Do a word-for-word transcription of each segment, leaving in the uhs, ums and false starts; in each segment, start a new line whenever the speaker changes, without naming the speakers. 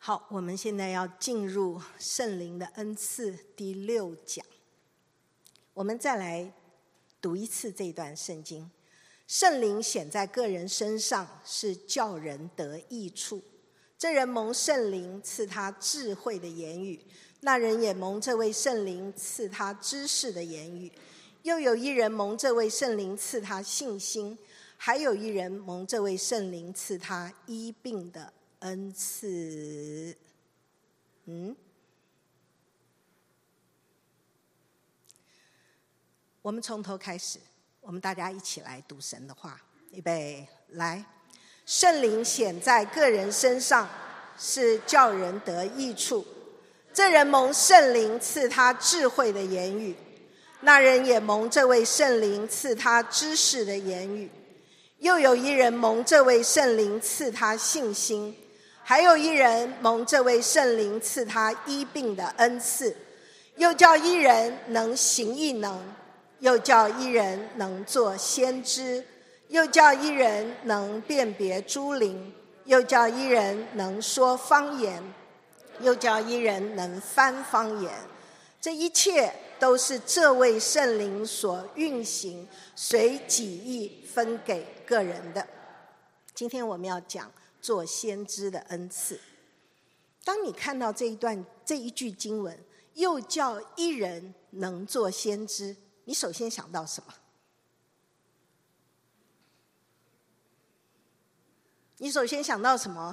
好，我们现在要进入圣灵的恩赐第六讲。我们再来读一次这段圣经。圣灵显在个人身上，是叫人得益处。这人蒙圣灵赐他智慧的言语，那人也蒙这位圣灵赐他知识的言语。又有一人蒙这位圣灵赐他信心，还有一人蒙这位圣灵赐他医病的恩赐。嗯，我们从头开始，我们大家一起来读神的话。预备，来。圣灵显在个人身上，是叫人得益处。这人蒙圣灵赐他智慧的言语，那人也蒙这位圣灵赐他知识的言语。又有一人蒙这位圣灵赐他信心，还有一人蒙这位圣灵赐他医病的恩赐。又叫一人能行异能，又叫一人能做先知，又叫一人能辨别诸灵，又叫一人能说方言，又叫一人能翻方言。这一切都是这位圣灵所运行，随己意分给个人的。今天我们要讲做先知的恩赐。当你看到这一段这一句经文，又叫一人能做先知，你首先想到什么？你首先想到什么？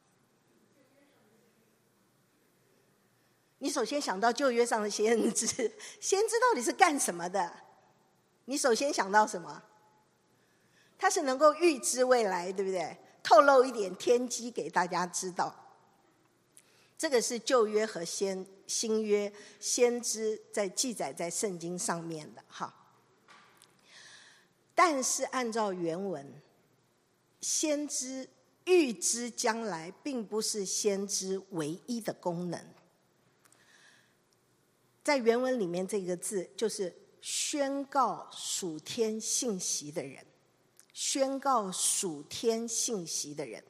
你首先想到旧约上的先知。先知到底是干什么的？你首先想到什么？他是能够预知未来，对不对？透露一点天机给大家知道。这个是旧约和先新约先知在记载在圣经上面的哈。但是按照原文，先知预知将来并不是先知唯一的功能。在原文里面这个字就是宣告属天信息的人，宣告属天信息的人。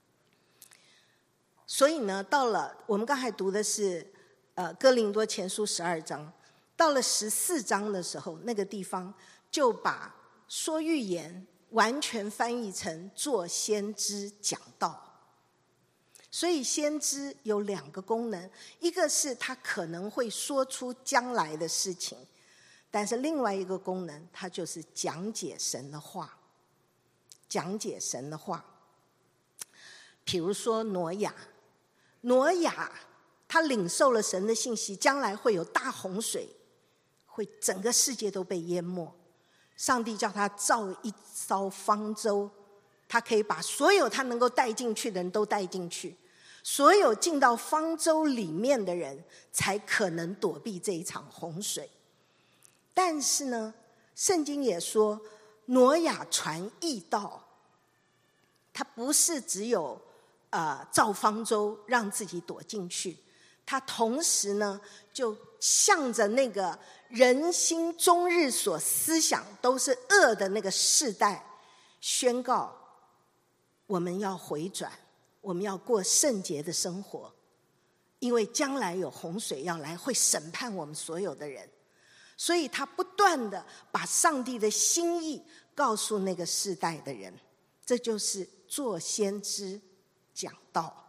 所以呢，到了我们刚才读的是呃哥林多前书十二章，到了十四章的时候，那个地方就把说预言完全翻译成做先知讲道。所以先知有两个功能，一个是他可能会说出将来的事情，但是另外一个功能，他就是讲解神的话，讲解神的话。比如说挪亚，挪亚他领受了神的信息，将来会有大洪水，会整个世界都被淹没。上帝叫他造一艘方舟，他可以把所有他能够带进去的人都带进去，所有进到方舟里面的人才可能躲避这一场洪水。但是呢，圣经也说挪亚传异道，他不是只有呃造方舟让自己躲进去，他同时呢就向着那个人心终日所思想都是恶的那个世代宣告，我们要回转，我们要过圣洁的生活，因为将来有洪水要来，会审判我们所有的人。所以他不断的把上帝的心意告诉那个世代的人，这就是做先知讲道。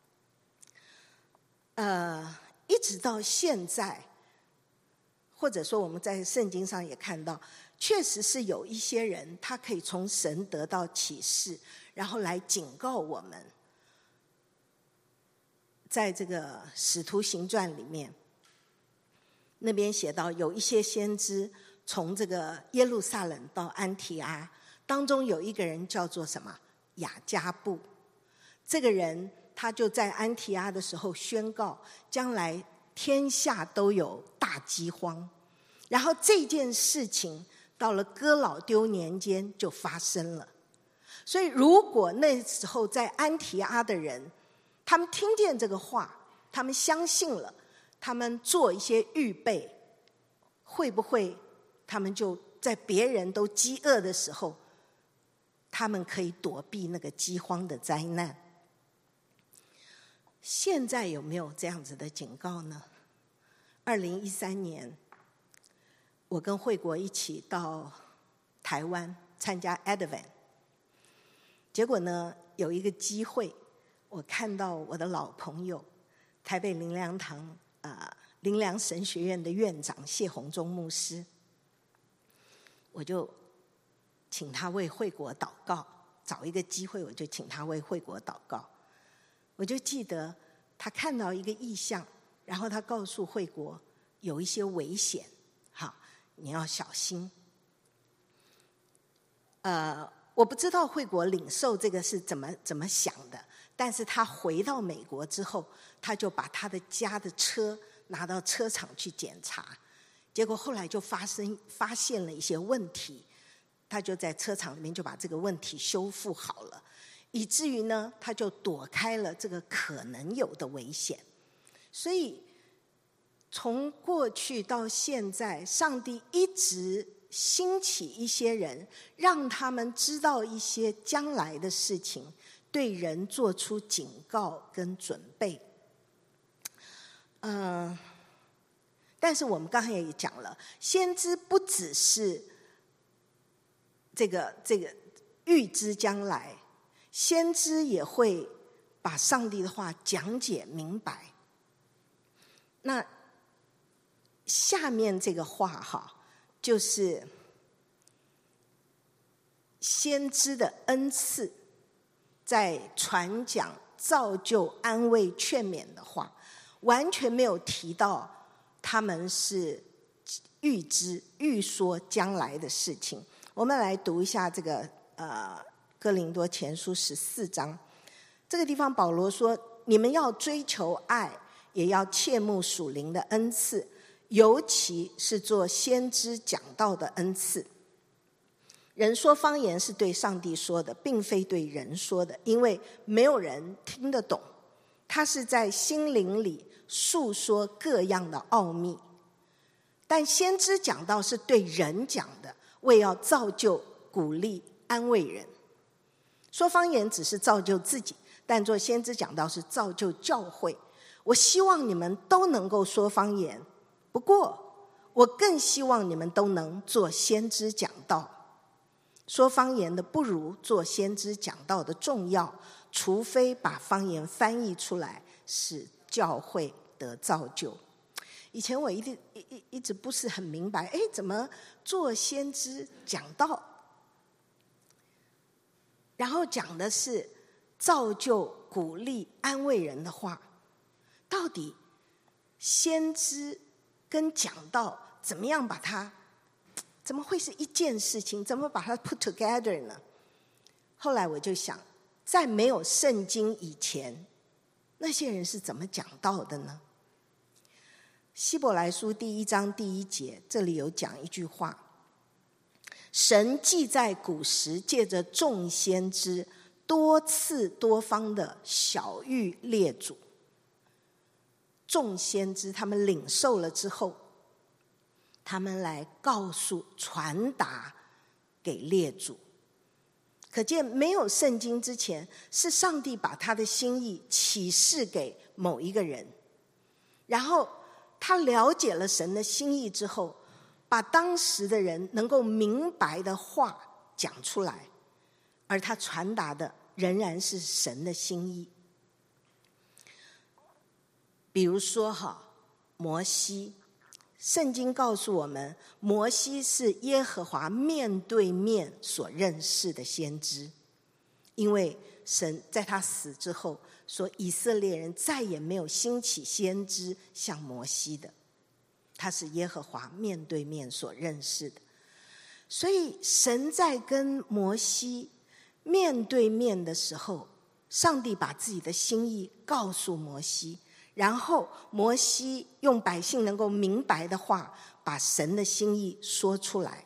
呃，一直到现在，或者说我们在圣经上也看到，确实是有一些人他可以从神得到启示，然后来警告我们。在这个使徒行传里面，那边写到有一些先知从这个耶路撒冷到安提阿，当中有一个人叫做什么？雅加布。这个人他就在安提阿的时候宣告，将来天下都有大饥荒。然后这件事情到了哥老丢年间就发生了。所以如果那时候在安提阿的人，他们听见这个话，他们相信了，他们做一些预备，会不会他们就在别人都饥饿的时候，他们可以躲避那个饥荒的灾难？ 现在有没有这样子的警告呢？二零一三年，我跟惠国一起到台湾参加 Advent， 结果呢，有一个机会，我看到我的老朋友台北灵粮堂呃灵粮神学院的院长谢宏忠牧师，我就请他为惠国祷告，找一个机会我就请他为惠国祷告。我就记得他看到一个异象，然后他告诉惠国有一些危险，好，你要小心。呃，我不知道惠国领受这个是怎么怎么想的，但是他回到美国之后，他就把他的家的车拿到车厂去检查，结果后来就发生发现了一些问题，他就在车厂里面就把这个问题修复好了，以至于呢，他就躲开了这个可能有的危险。所以从过去到现在，上帝一直兴起一些人，让他们知道一些将来的事情，对人做出警告跟准备。嗯、呃，但是我们刚才也讲了，先知不只是这个这个预知将来，先知也会把上帝的话讲解明白。那下面这个话哈，就是先知的恩赐，在传讲、造就、安慰、劝勉的话，完全没有提到他们是预知、预说将来的事情。我们来读一下这个呃哥林多前书十四章，这个地方保罗说：“你们要追求爱，也要切慕属灵的恩赐，尤其是做先知讲道的恩赐。人说方言是对上帝说的，并非对人说的，因为没有人听得懂。他是在心灵里述说各样的奥秘。但先知讲道是对人讲的，为要造就、鼓励、安慰人。说方言只是造就自己，但做先知讲道是造就教会。我希望你们都能够说方言，不过我更希望你们都能做先知讲道。说方言的不如做先知讲道的重要，除非把方言翻译出来，使教会得造就。”以前我一直一一直不是很明白，哎，怎么做先知讲道？然后讲的是造就、鼓励、安慰人的话，到底先知跟讲道怎么样把它？怎么会是一件事情？怎么把它 put together 呢？后来我就想，在没有圣经以前，那些人是怎么讲道的呢？希伯来书第一章第一节，这里有讲一句话：神既在古时借着众先知多次多方的晓谕列祖，众先知他们领受了之后，他们来告诉、传达给列祖。可见没有圣经之前，是上帝把他的心意启示给某一个人，然后他了解了神的心意之后，把当时的人能够明白的话讲出来，而他传达的仍然是神的心意。比如说哈，摩西，圣经告诉我们，摩西是耶和华面对面所认识的先知，因为神在他死之后说，以色列人再也没有兴起先知像摩西的，他是耶和华面对面所认识的。所以神在跟摩西面对面的时候，上帝把自己的心意告诉摩西，然后摩西用百姓能够明白的话，把神的心意说出来。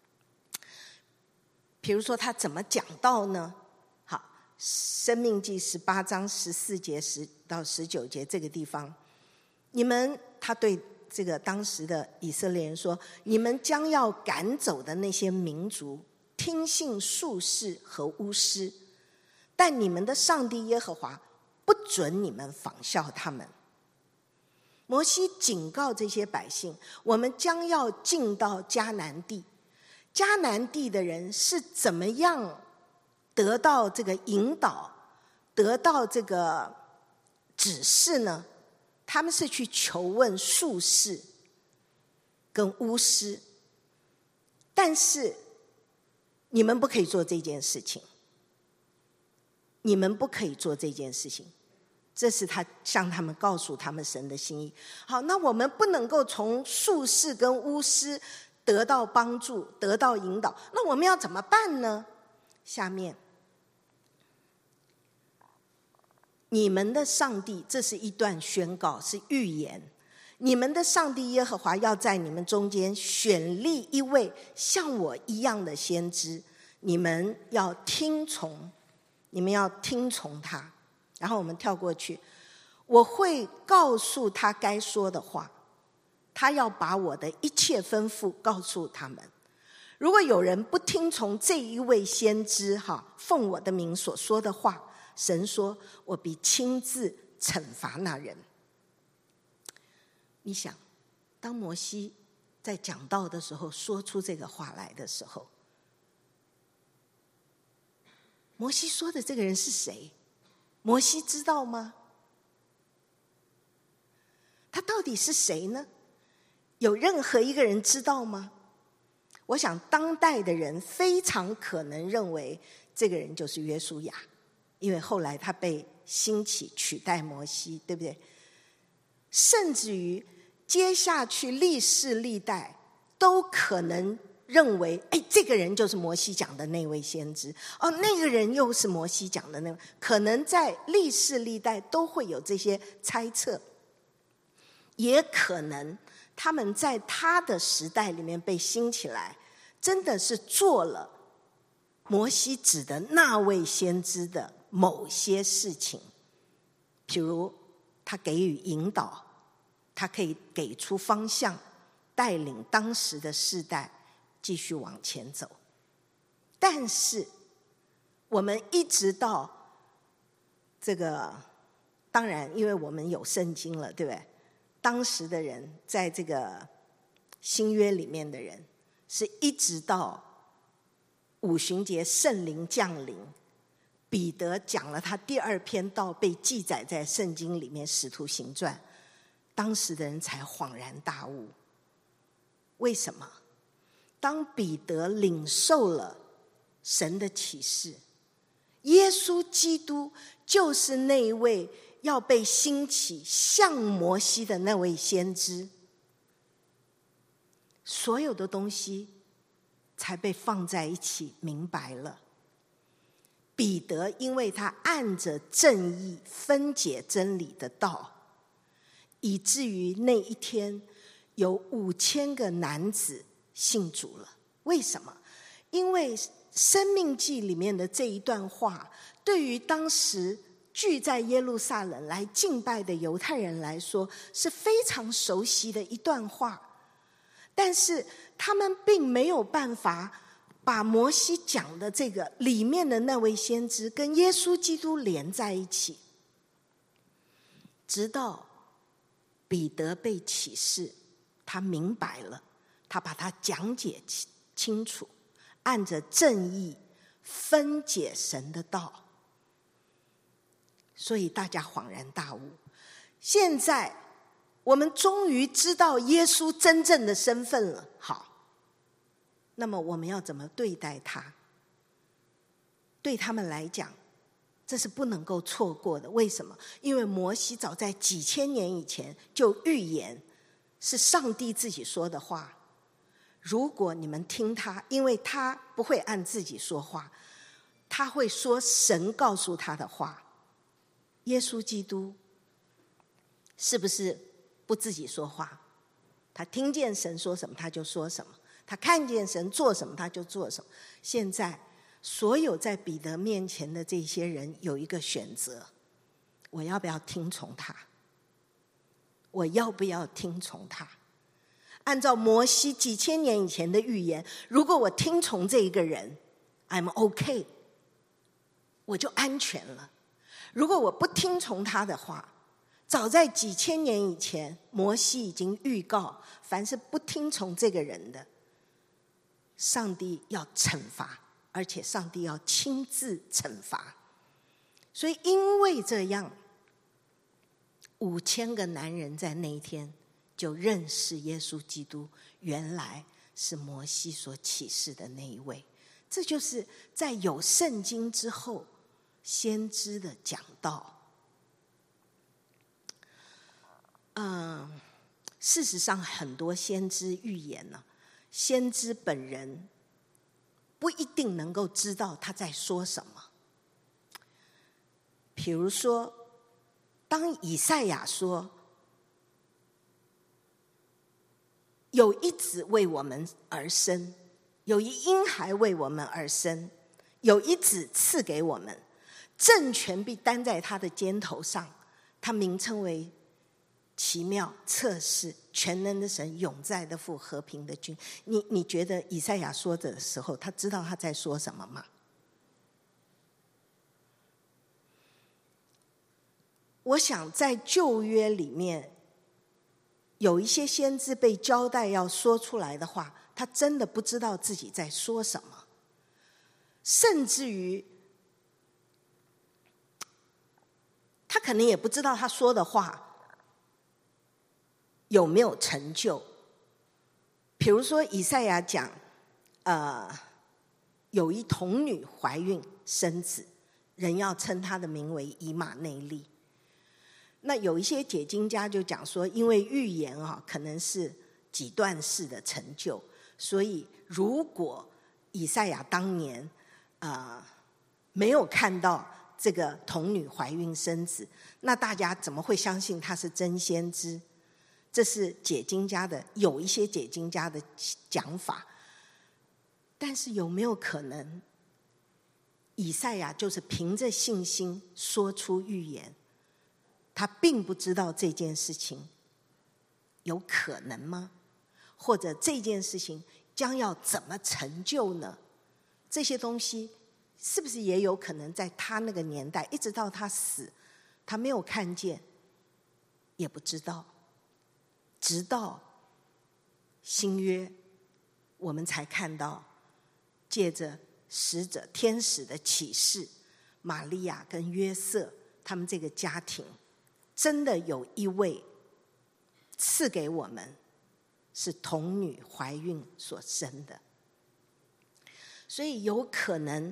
比如说他怎么讲道呢？好，申命记十八章十四节十到十九节这个地方，你们他对这个当时的以色列人说，你们将要赶走的那些民族，听信术士和巫师，但你们的上帝耶和华不准你们仿效他们。摩西警告这些百姓，我们将要进到迦南地，迦南地的人是怎么样得到这个引导，得到这个指示呢？他们是去求问术士跟巫师，但是你们不可以做这件事情，你们不可以做这件事情，这是他向他们告诉他们神的心意。好，那我们不能够从术士跟巫师得到帮助，得到引导，那我们要怎么办呢？下面，你们的上帝，这是一段宣告，是预言。你们的上帝耶和华要在你们中间选立一位像我一样的先知，你们要听从，你们要听从他。然后我们跳过去，我会告诉他该说的话，他要把我的一切吩咐告诉他们。如果有人不听从这一位先知哈，奉我的名所说的话，神说我必亲自惩罚那人。你想，当摩西在讲道的时候说出这个话来的时候，摩西说的这个人是谁？摩西知道吗？他到底是谁呢？有任何一个人知道吗？我想当代的人非常可能认为这个人就是约书亚，因为后来他被兴起取代摩西，对不对？甚至于接下去历世历代都可能认为，哎，这个人就是摩西讲的那位先知，哦，那个人又是摩西讲的那位，可能在历世历代都会有这些猜测，也可能他们在他的时代里面被兴起来，真的是做了摩西指的那位先知的某些事情，譬如他给予引导，他可以给出方向，带领当时的世代继续往前走。但是我们一直到这个，当然因为我们有圣经了，对不对？当时的人在这个新约里面的人，是一直到五旬节圣灵降临，彼得讲了他第二篇道，被记载在圣经里面《使徒行传》，当时的人才恍然大悟。为什么？当彼得领受了神的启示，耶稣基督就是那一位要被兴起像摩西的那位先知，所有的东西才被放在一起明白了。彼得因为他按着正义分解真理的道，以至于那一天有五千个男子信主了。为什么？因为申命记里面的这一段话，对于当时聚在耶路撒冷来敬拜的犹太人来说是非常熟悉的一段话，但是他们并没有办法把摩西讲的这个里面的那位先知跟耶稣基督连在一起，直到彼得被启示，他明白了，他把它讲解清楚，按着正义分解神的道，所以大家恍然大悟。现在我们终于知道耶稣真正的身份了。好，那么我们要怎么对待他？对他们来讲，这是不能够错过的。为什么？因为摩西早在几千年以前就预言，是上帝自己说的话。如果你们听他，因为他不会按自己说话，他会说神告诉他的话。耶稣基督是不是不自己说话？他听见神说什么他就说什么，他看见神做什么他就做什么。现在所有在彼得面前的这些人有一个选择，我要不要听从他？我要不要听从他？按照摩西几千年以前的预言，如果我听从这一个人 I'm OK， 我就安全了。 如果我不听从他的话，早在几千年以前，摩西已经预告，凡是不听从这个人的，上帝要惩罚，而且上帝要亲自惩罚。所以因为这样，五千个男人在那一天就认识耶稣基督，原来是摩西所启示的那一位。这就是在有圣经之后，先知的讲道。嗯，事实上很多先知预言呢，先知本人不一定能够知道他在说什么。比如说，当以赛亚说有一子为我们而生，有一婴孩为我们而生，有一子赐给我们，政权必担在他的肩头上，他名称为奇妙、策士、全能的神、永在的父、和平的君。你你觉得以赛亚说的时候，他知道他在说什么吗？我想在旧约里面，有一些先知被交代要说出来的话，他真的不知道自己在说什么，甚至于他可能也不知道他说的话有没有成就。比如说以赛亚讲，呃，有一童女怀孕生子，人要称她的名为以马内利。那有一些解经家就讲说，因为预言啊可能是几段式的成就，所以如果以赛亚当年呃没有看到这个童女怀孕生子，那大家怎么会相信他是真先知？这是解经家的有一些解经家的讲法。但是有没有可能以赛亚就是凭着信心说出预言，他并不知道这件事情有可能吗？或者这件事情将要怎么成就呢？这些东西是不是也有可能在他那个年代，一直到他死，他没有看见，也不知道，直到新约，我们才看到，借着使者天使的启示，玛利亚跟约瑟他们这个家庭，真的有一位赐给我们是童女怀孕所生的。所以有可能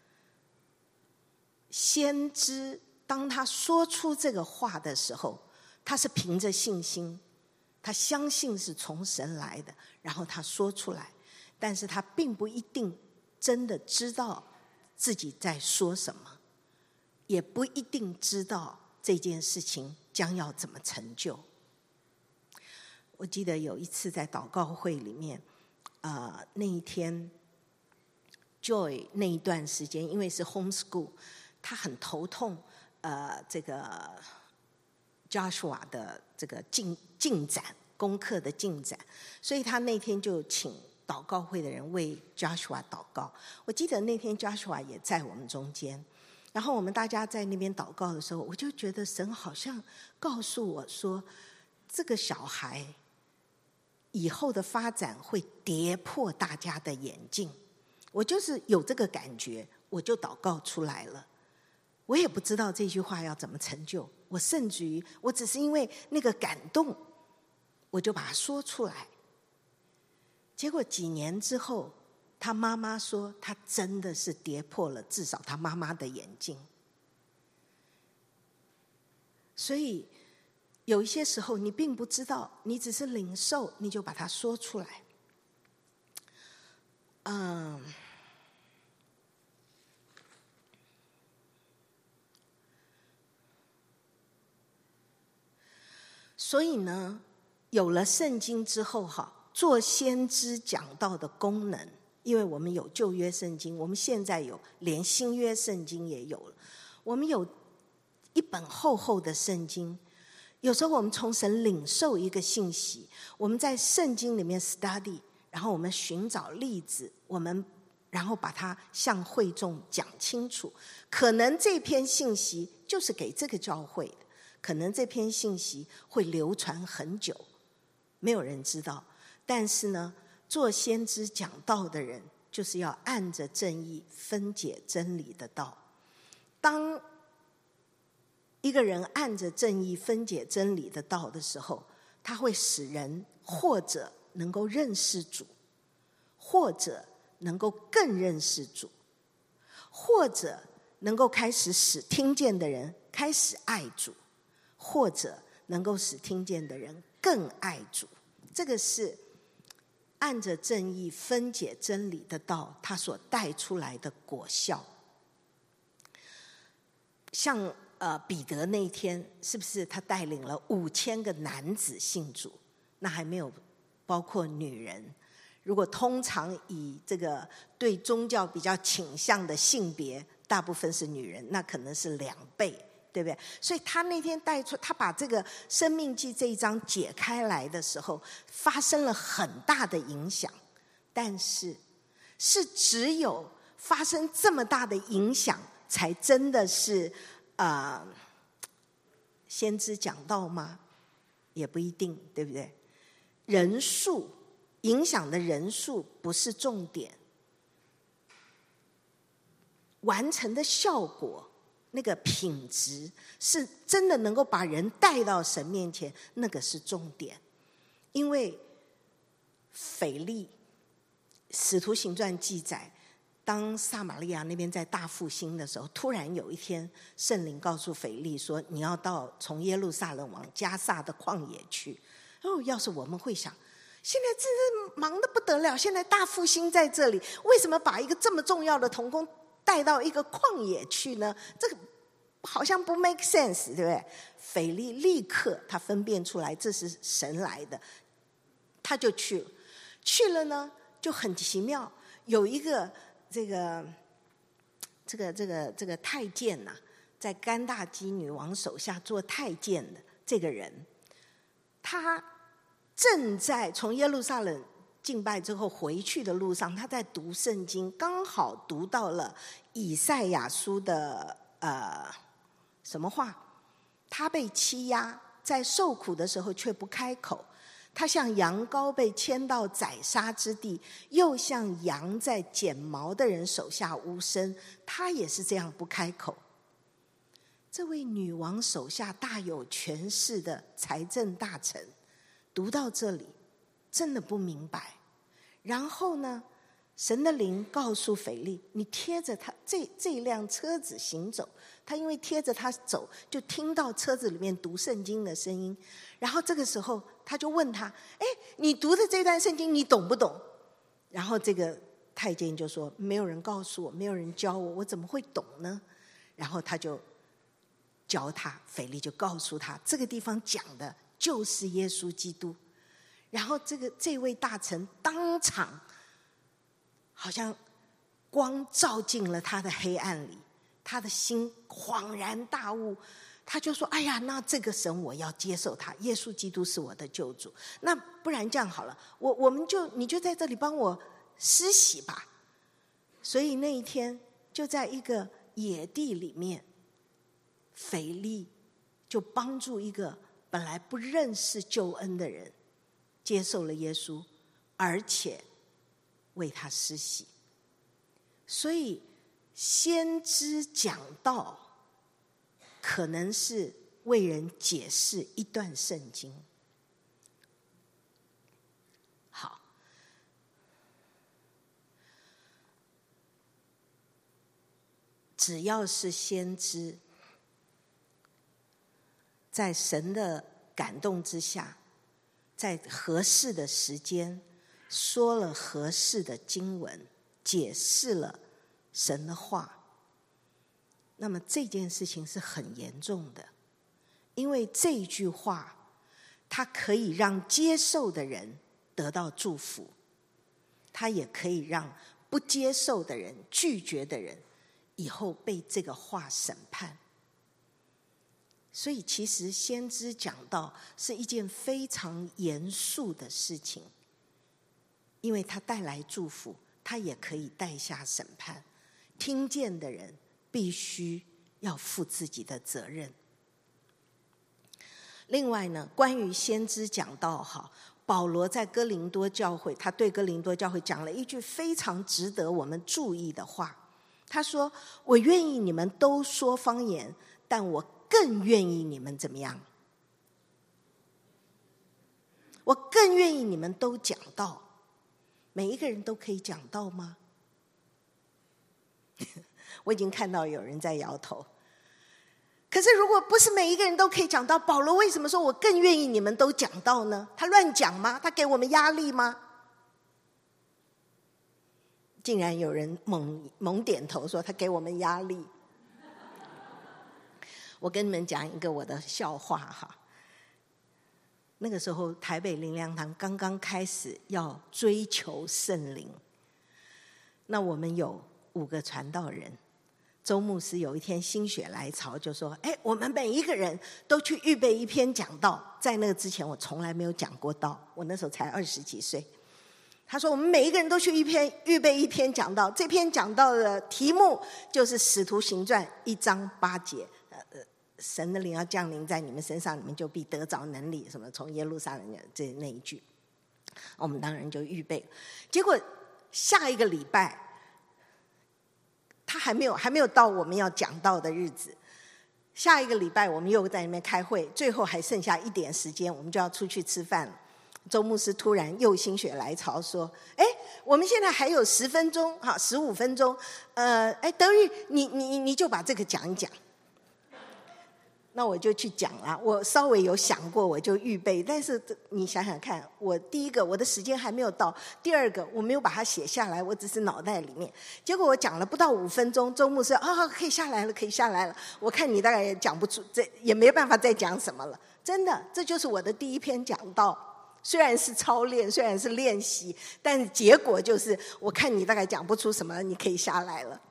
先知当他说出这个话的时候，他是凭着信心，他相信是从神来的，然后他说出来，但是他并不一定真的知道自己在说什么，也不一定知道这件事情将要怎么成就。我记得有一次在祷告会里面，呃，那一天 Joy 那一段时间，因为是 homeschool， 他很头痛，呃，这个 Joshua 的这个进进展，功课的进展，所以他那天就请祷告会的人为 Joshua 祷告。我记得那天 Joshua 也在我们中间，然后我们大家在那边祷告的时候，我就觉得神好像告诉我说，这个小孩以后的发展会跌破大家的眼镜。我就是有这个感觉，我就祷告出来了。我也不知道这句话要怎么成就，我甚至于我只是因为那个感动，我就把它说出来。结果几年之后，他妈妈说他真的是跌破了至少他妈妈的眼镜。所以有一些时候你并不知道，你只是领受，你就把它说出来。嗯，所以呢，有了圣经之后哈，做先知讲道的功能，因为我们有旧约圣经，我们现在有连新约圣经也有了，我们有一本厚厚的圣经。有时候我们从神领受一个信息，我们在圣经里面 study， 然后我们寻找例子，我们然后把它向会众讲清楚。可能这篇信息就是给这个教会的，可能这篇信息会流传很久，没有人知道。但是呢，做先知讲道的人就是要按着正义分解真理的道。当一个人按着正义分解真理的道的时候，他会使人或者能够认识主，或者能够更认识主，或者能够开始使听见的人开始爱主，或者能够使听见的人更爱主。这个是按着正义分解真理的道，它所带出来的果效。像呃彼得那一天，是不是他带领了五千个男子信主？那还没有包括女人。如果通常以这个对宗教比较倾向的性别，大部分是女人，那可能是两倍，对不对？所以他那天带出，他把这个《生命记》这一章解开来的时候，发生了很大的影响。但是，是只有发生这么大的影响，才真的是呃先知讲道吗？也不一定，对不对？人数影响的人数不是重点，完成的效果那个品质是真的能够把人带到神面前，那个是重点。因为腓利使徒行传记载，当撒玛利亚那边在大复兴的时候，突然有一天圣灵告诉腓利说，你要到从耶路撒冷往加萨的旷野去。哦，要是我们会想，现在真是忙得不得了，现在大复兴在这里，为什么把一个这么重要的同工带到一个旷野去呢？这个好像不 make sense， 对不对？腓利立刻他分辨出来这是神来的，他就去了。去了呢就很奇妙，有一个这个这个这个这个太监呐、啊，在甘大基女王手下做太监的这个人，他正在从耶路撒冷敬拜之后回去的路上，他在读圣经，刚好读到了以赛亚书的呃什么话？他被欺压，在受苦的时候却不开口。他像羊羔被牵到宰杀之地，又像羊在剪毛的人手下无声，他也是这样不开口。这位女王手下大有权势的财政大臣，读到这里真的不明白。然后呢，神的灵告诉腓利，你贴着他这这一辆车子行走。他因为贴着他走，就听到车子里面读圣经的声音。然后这个时候他就问他，哎，你读的这段圣经你懂不懂？然后这个太监就说，没有人告诉我，没有人教我，我怎么会懂呢？然后他就教他，腓利就告诉他，这个地方讲的就是耶稣基督。然后这个这位大臣当场好像光照进了他的黑暗里，他的心恍然大悟，他就说，哎呀，那这个神我要接受他，耶稣基督是我的救主。那不然这样好了，我我们就你就在这里帮我施洗吧。所以那一天就在一个野地里面，腓利就帮助一个本来不认识救恩的人接受了耶稣，而且为他施洗。所以先知讲道可能是为人解释一段圣经。好，只要是先知，在神的感动之下，在合适的时间说了合适的经文，解释了神的话，那么这件事情是很严重的。因为这一句话它可以让接受的人得到祝福，它也可以让不接受的人、拒绝的人以后被这个话审判。所以其实先知讲道是一件非常严肃的事情，因为它带来祝福， 他也可以带下审判。听见的人必须要负自己的责任。另外呢，关于先知讲道哈，保罗在哥林多教会，他对哥林多教会讲了一句非常值得我们注意的话。他说：“我愿意你们都说方言，但我更愿意你们怎么样？我更愿意你们都讲道。”每一个人都可以讲道吗？我已经看到有人在摇头。可是如果不是每一个人都可以讲道，保罗为什么说我更愿意你们都讲道呢？他乱讲吗？他给我们压力吗？竟然有人猛猛点头说他给我们压力。我跟你们讲一个我的笑话哈。那个时候台北灵粮堂刚刚开始要追求圣灵，那我们有五个传道人。周牧师有一天心血来潮就说：“哎，我们每一个人都去预备一篇讲道。”在那个之前我从来没有讲过道，我那时候才二十几岁。他说我们每一个人都去一篇预备一篇讲道，这篇讲道的题目就是《使徒行传》一章八节。神的灵要降临在你们身上，你们就必得着能力，什么从耶路撒冷这那一句，我们当然就预备。结果下一个礼拜，他还没有还没有到我们要讲道的日子。下一个礼拜我们又在那边开会，最后还剩下一点时间，我们就要出去吃饭了。周牧师突然又心血来潮说：“哎，我们现在还有十分钟，好，十五分钟，呃，哎，德玉，你你你就把这个讲一讲。”那我就去讲了，我稍微有想过，我就预备。但是你想想看，我第一个我的时间还没有到，第二个我没有把它写下来，我只是脑袋里面。结果我讲了不到五分钟，周牧师啊，可以下来了，可以下来了。我看你大概也讲不出，这也没办法再讲什么了。真的，这就是我的第一篇讲道。虽然是操练，虽然是练习，但是结果就是我看你大概讲不出什么，你可以下来了。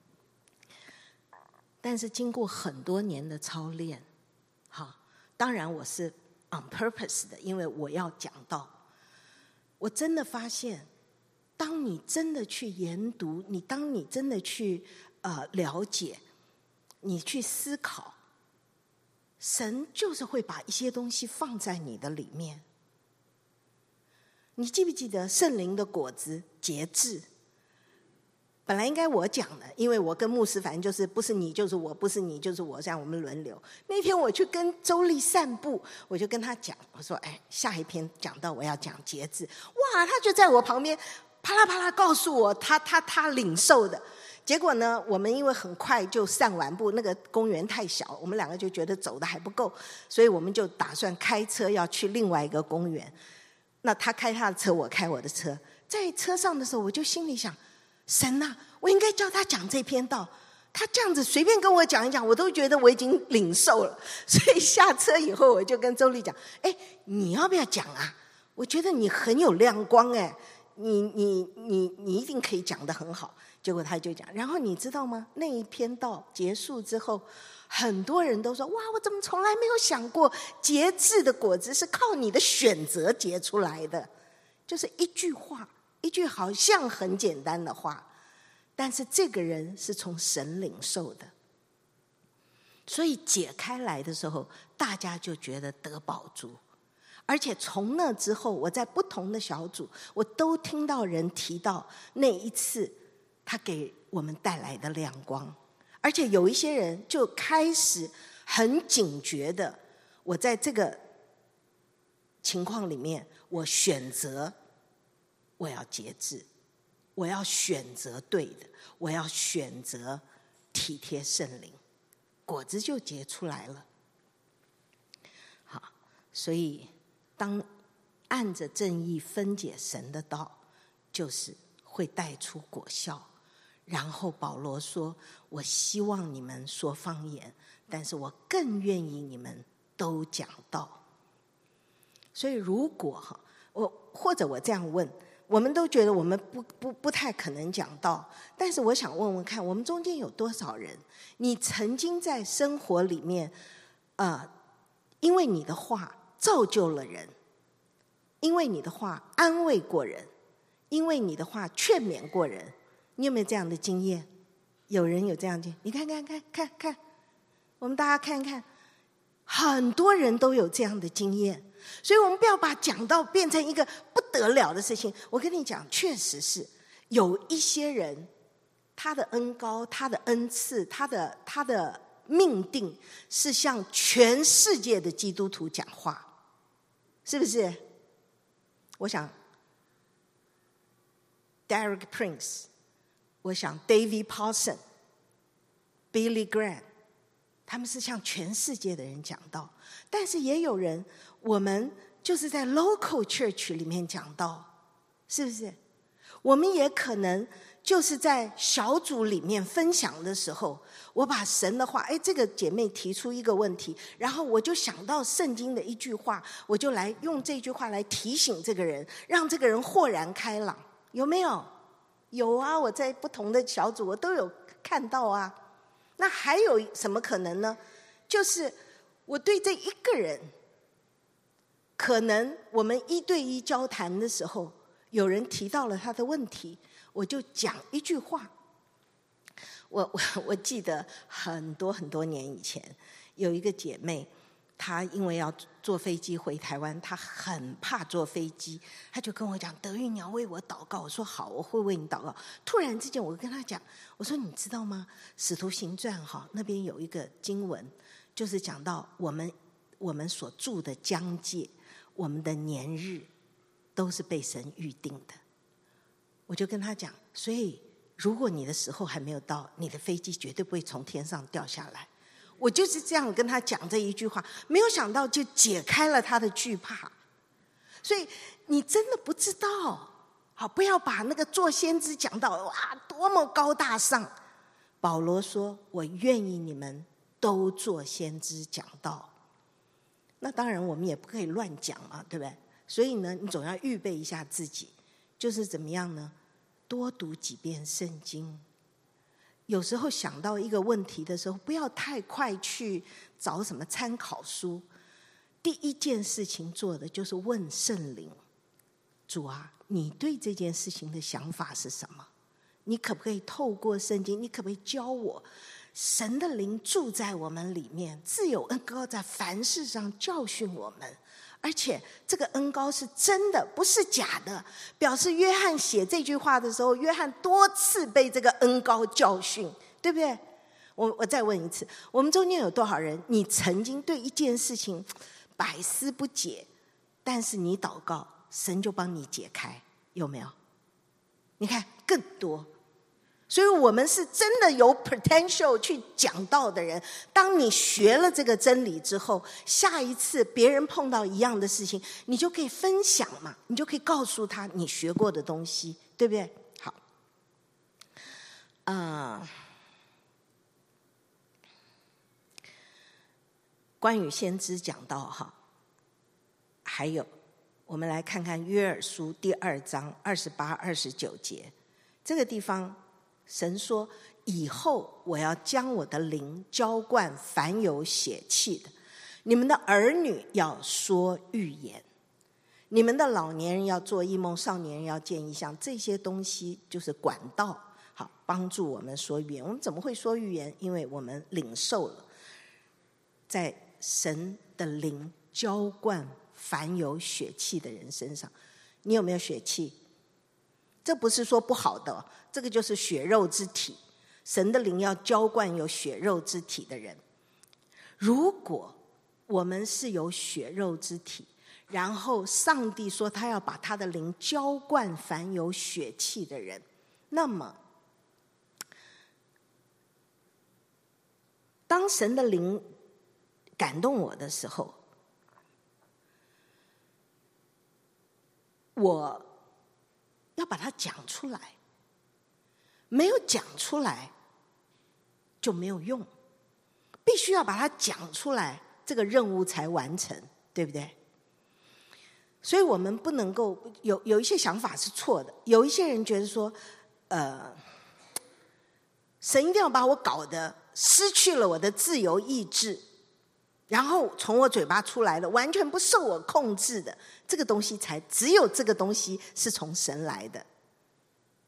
但是经过很多年的操练，好，当然我是 on purpose 的，因为我要讲道。我真的发现，当你真的去研读，你当你真的去呃了解，你去思考，神就是会把一些东西放在你的里面。你记不记得圣灵的果子节制？本来应该我讲的，因为我跟牧师反正就是不是你就是我，不是你就是我，这样我们轮流。那天我去跟周丽散步，我就跟他讲，我说：“哎，下一篇讲到我要讲节制。”哇，他就在我旁边啪啦啪啦告诉我他他他领受的。结果呢，我们因为很快就散完步，那个公园太小，我们两个就觉得走的还不够，所以我们就打算开车要去另外一个公园。那他开他的车，我开我的车。在车上的时候，我就心里想，神啊，我应该叫他讲这篇道。他这样子随便跟我讲一讲，我都觉得我已经领受了。所以下车以后，我就跟周丽讲：“哎，你要不要讲啊？我觉得你很有亮光，哎，你你你你一定可以讲得很好。”结果他就讲，然后你知道吗？那一篇道结束之后，很多人都说：“哇，我怎么从来没有想过，节制的果子是靠你的选择结出来的？”就是一句话。一句好像很简单的话，但是这个人是从神领受的，所以解开来的时候，大家就觉得得饱足。而且从那之后，我在不同的小组，我都听到人提到那一次他给我们带来的亮光。而且有一些人就开始很警觉的，我在这个情况里面，我选择我要节制，我要选择对的，我要选择体贴圣灵，果子就结出来了。好，所以当按着正义分解神的道，就是会带出果效。然后保罗说：“我希望你们说方言，但是我更愿意你们都讲道。”所以如果哈，我或者我这样问。我们都觉得我们不不不太可能讲道，但是我想问问看，我们中间有多少人，你曾经在生活里面，呃，因为你的话造就了人，因为你的话安慰过人， 因为你的话劝勉过人。你有没有这样的经验？有人有这样的经验，你看看看看看，我们大家看看，很多人都有这样的经验。所以我们不要把讲道变成一个不得了的事情。我跟你讲，确实是有一些人，他的恩膏、他的恩赐、他的他的命定是向全世界的基督徒讲话，是不是？我想 Derek Prince， 我想 David Paulson、Billy Graham， 他们是向全世界的人讲道。但是也有人，我们就是在 local church 里面讲道，是不是？我们也可能就是在小组里面分享的时候，我把神的话，哎，这个姐妹提出一个问题，然后我就想到圣经的一句话，我就来用这句话来提醒这个人，让这个人豁然开朗。有没有？有啊，我在不同的小组我都有看到啊。那还有什么可能呢？就是我对这一个人，可能我们一对一交谈的时候，有人提到了他的问题，我就讲一句话。我我我记得很多很多年以前，有一个姐妹，她因为要坐飞机回台湾，她很怕坐飞机，她就跟我讲：“德玉，你要为我祷告。”我说：“好，我会为你祷告。”突然之间，我跟她讲，我说：“你知道吗？《使徒行传》哈那边有一个经文，就是讲到我们我们所住的疆界，我们的年日都是被神预定的。”我就跟她讲，所以如果你的时候还没有到，你的飞机绝对不会从天上掉下来。我就是这样跟他讲这一句话，没有想到就解开了他的惧怕。所以你真的不知道，好，不要把那个做先知讲到哇多么高大上。保罗说：“我愿意你们都做先知讲道。”那当然我们也不可以乱讲嘛，对不对？所以呢，你总要预备一下自己，就是怎么样呢？多读几遍圣经。有时候想到一个问题的时候，不要太快去找什么参考书。第一件事情做的就是问圣灵：主啊，你对这件事情的想法是什么？你可不可以透过圣经，你可不可以教我？神的灵住在我们里面，自有恩膏在凡事上教训我们，而且这个恩膏是真的，不是假的。表示约翰写这句话的时候，约翰多次被这个恩膏教训，对不对？我我再问一次，我们中间有多少人，你曾经对一件事情百思不解，但是你祷告，神就帮你解开，有没有？你看更多。所以我们是真的有 potential 去讲道的人。当你学了这个真理之后，下一次别人碰到一样的事情，你就可以分享嘛，你就可以告诉他你学过的东西，对不对？好，呃，关于先知讲道哈，还有我们来看看约珥书第二章二十八、二十九节，这个地方。神说：“以后我要将我的灵浇灌凡有血气的，你们的儿女要说预言，你们的老年人要做异梦，少年人要见异象。”这些东西就是管道，好帮助我们说预言。我们怎么会说预言？因为我们领受了，在神的灵浇灌凡有血气的人身上。你有没有血气？这不是说不好的，这个就是血肉之体。神的灵要浇灌有血肉之体的人。如果我们是有血肉之体，然后上帝说他要把他的灵浇灌凡有血气的人，那么当神的灵感动我的时候，我要把它讲出来，没有讲出来就没有用，必须要把它讲出来，这个任务才完成，对不对？所以我们不能够有有一些想法是错的，有一些人觉得说，呃，神一定要把我搞得失去了我的自由意志，然后从我嘴巴出来的完全不受我控制的这个东西才，只有这个东西是从神来的，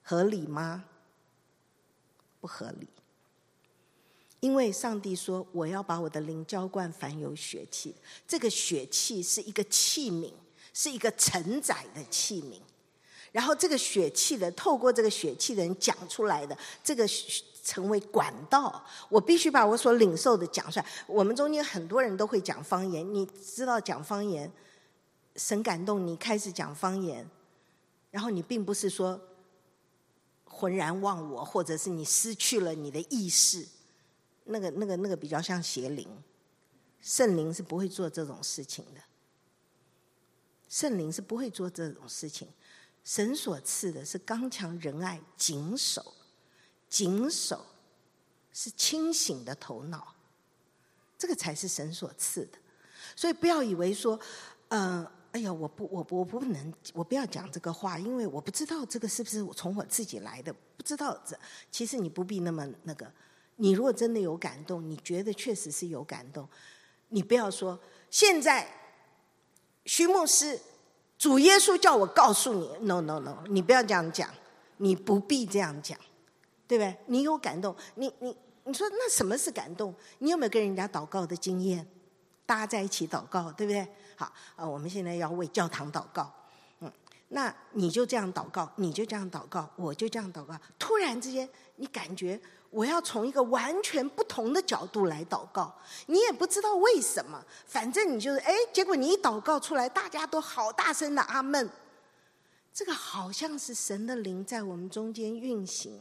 合理吗？不合理。因为上帝说我要把我的灵浇灌凡有血气，这个血气是一个器皿，是一个承载的器皿，然后这个血气的透过这个血气的人讲出来的，这个成为管道，我必须把我所领受的讲出来。我们中间很多人都会讲方言，你知道讲方言神感动你开始讲方言，然后你并不是说浑然忘我，或者是你失去了你的意识，那个那个那个比较像邪灵。圣灵是不会做这种事情的，圣灵是不会做这种事情。神所赐的是刚强仁爱谨守，谨守是清醒的头脑，这个才是神所赐的。所以不要以为说呃哎呀，我不，我不，我不能，我不要讲这个话，因为我不知道这个是不是从我自己来的，不知道这。其实你不必那么那个。你如果真的有感动，你觉得确实是有感动，你不要说现在徐牧师，主耶稣叫我告诉你 ，no no no， 你不要这样讲，你不必这样讲，对不对？你有感动，你你你说那什么是感动？你有没有跟人家祷告的经验？大家在一起祷告，对不对？好，呃，我们现在要为教堂祷告，嗯，那你就这样祷告，你就这样祷告，我就这样祷告。突然之间，你感觉我要从一个完全不同的角度来祷告，你也不知道为什么，反正你就是哎，结果你一祷告出来，大家都好大声的阿们。这个好像是神的灵在我们中间运行。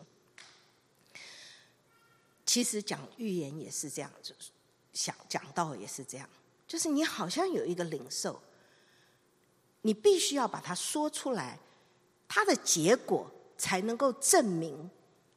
其实讲预言也是这样，就是想讲道也是这样。就是你好像有一个领受，你必须要把它说出来，它的结果才能够证明。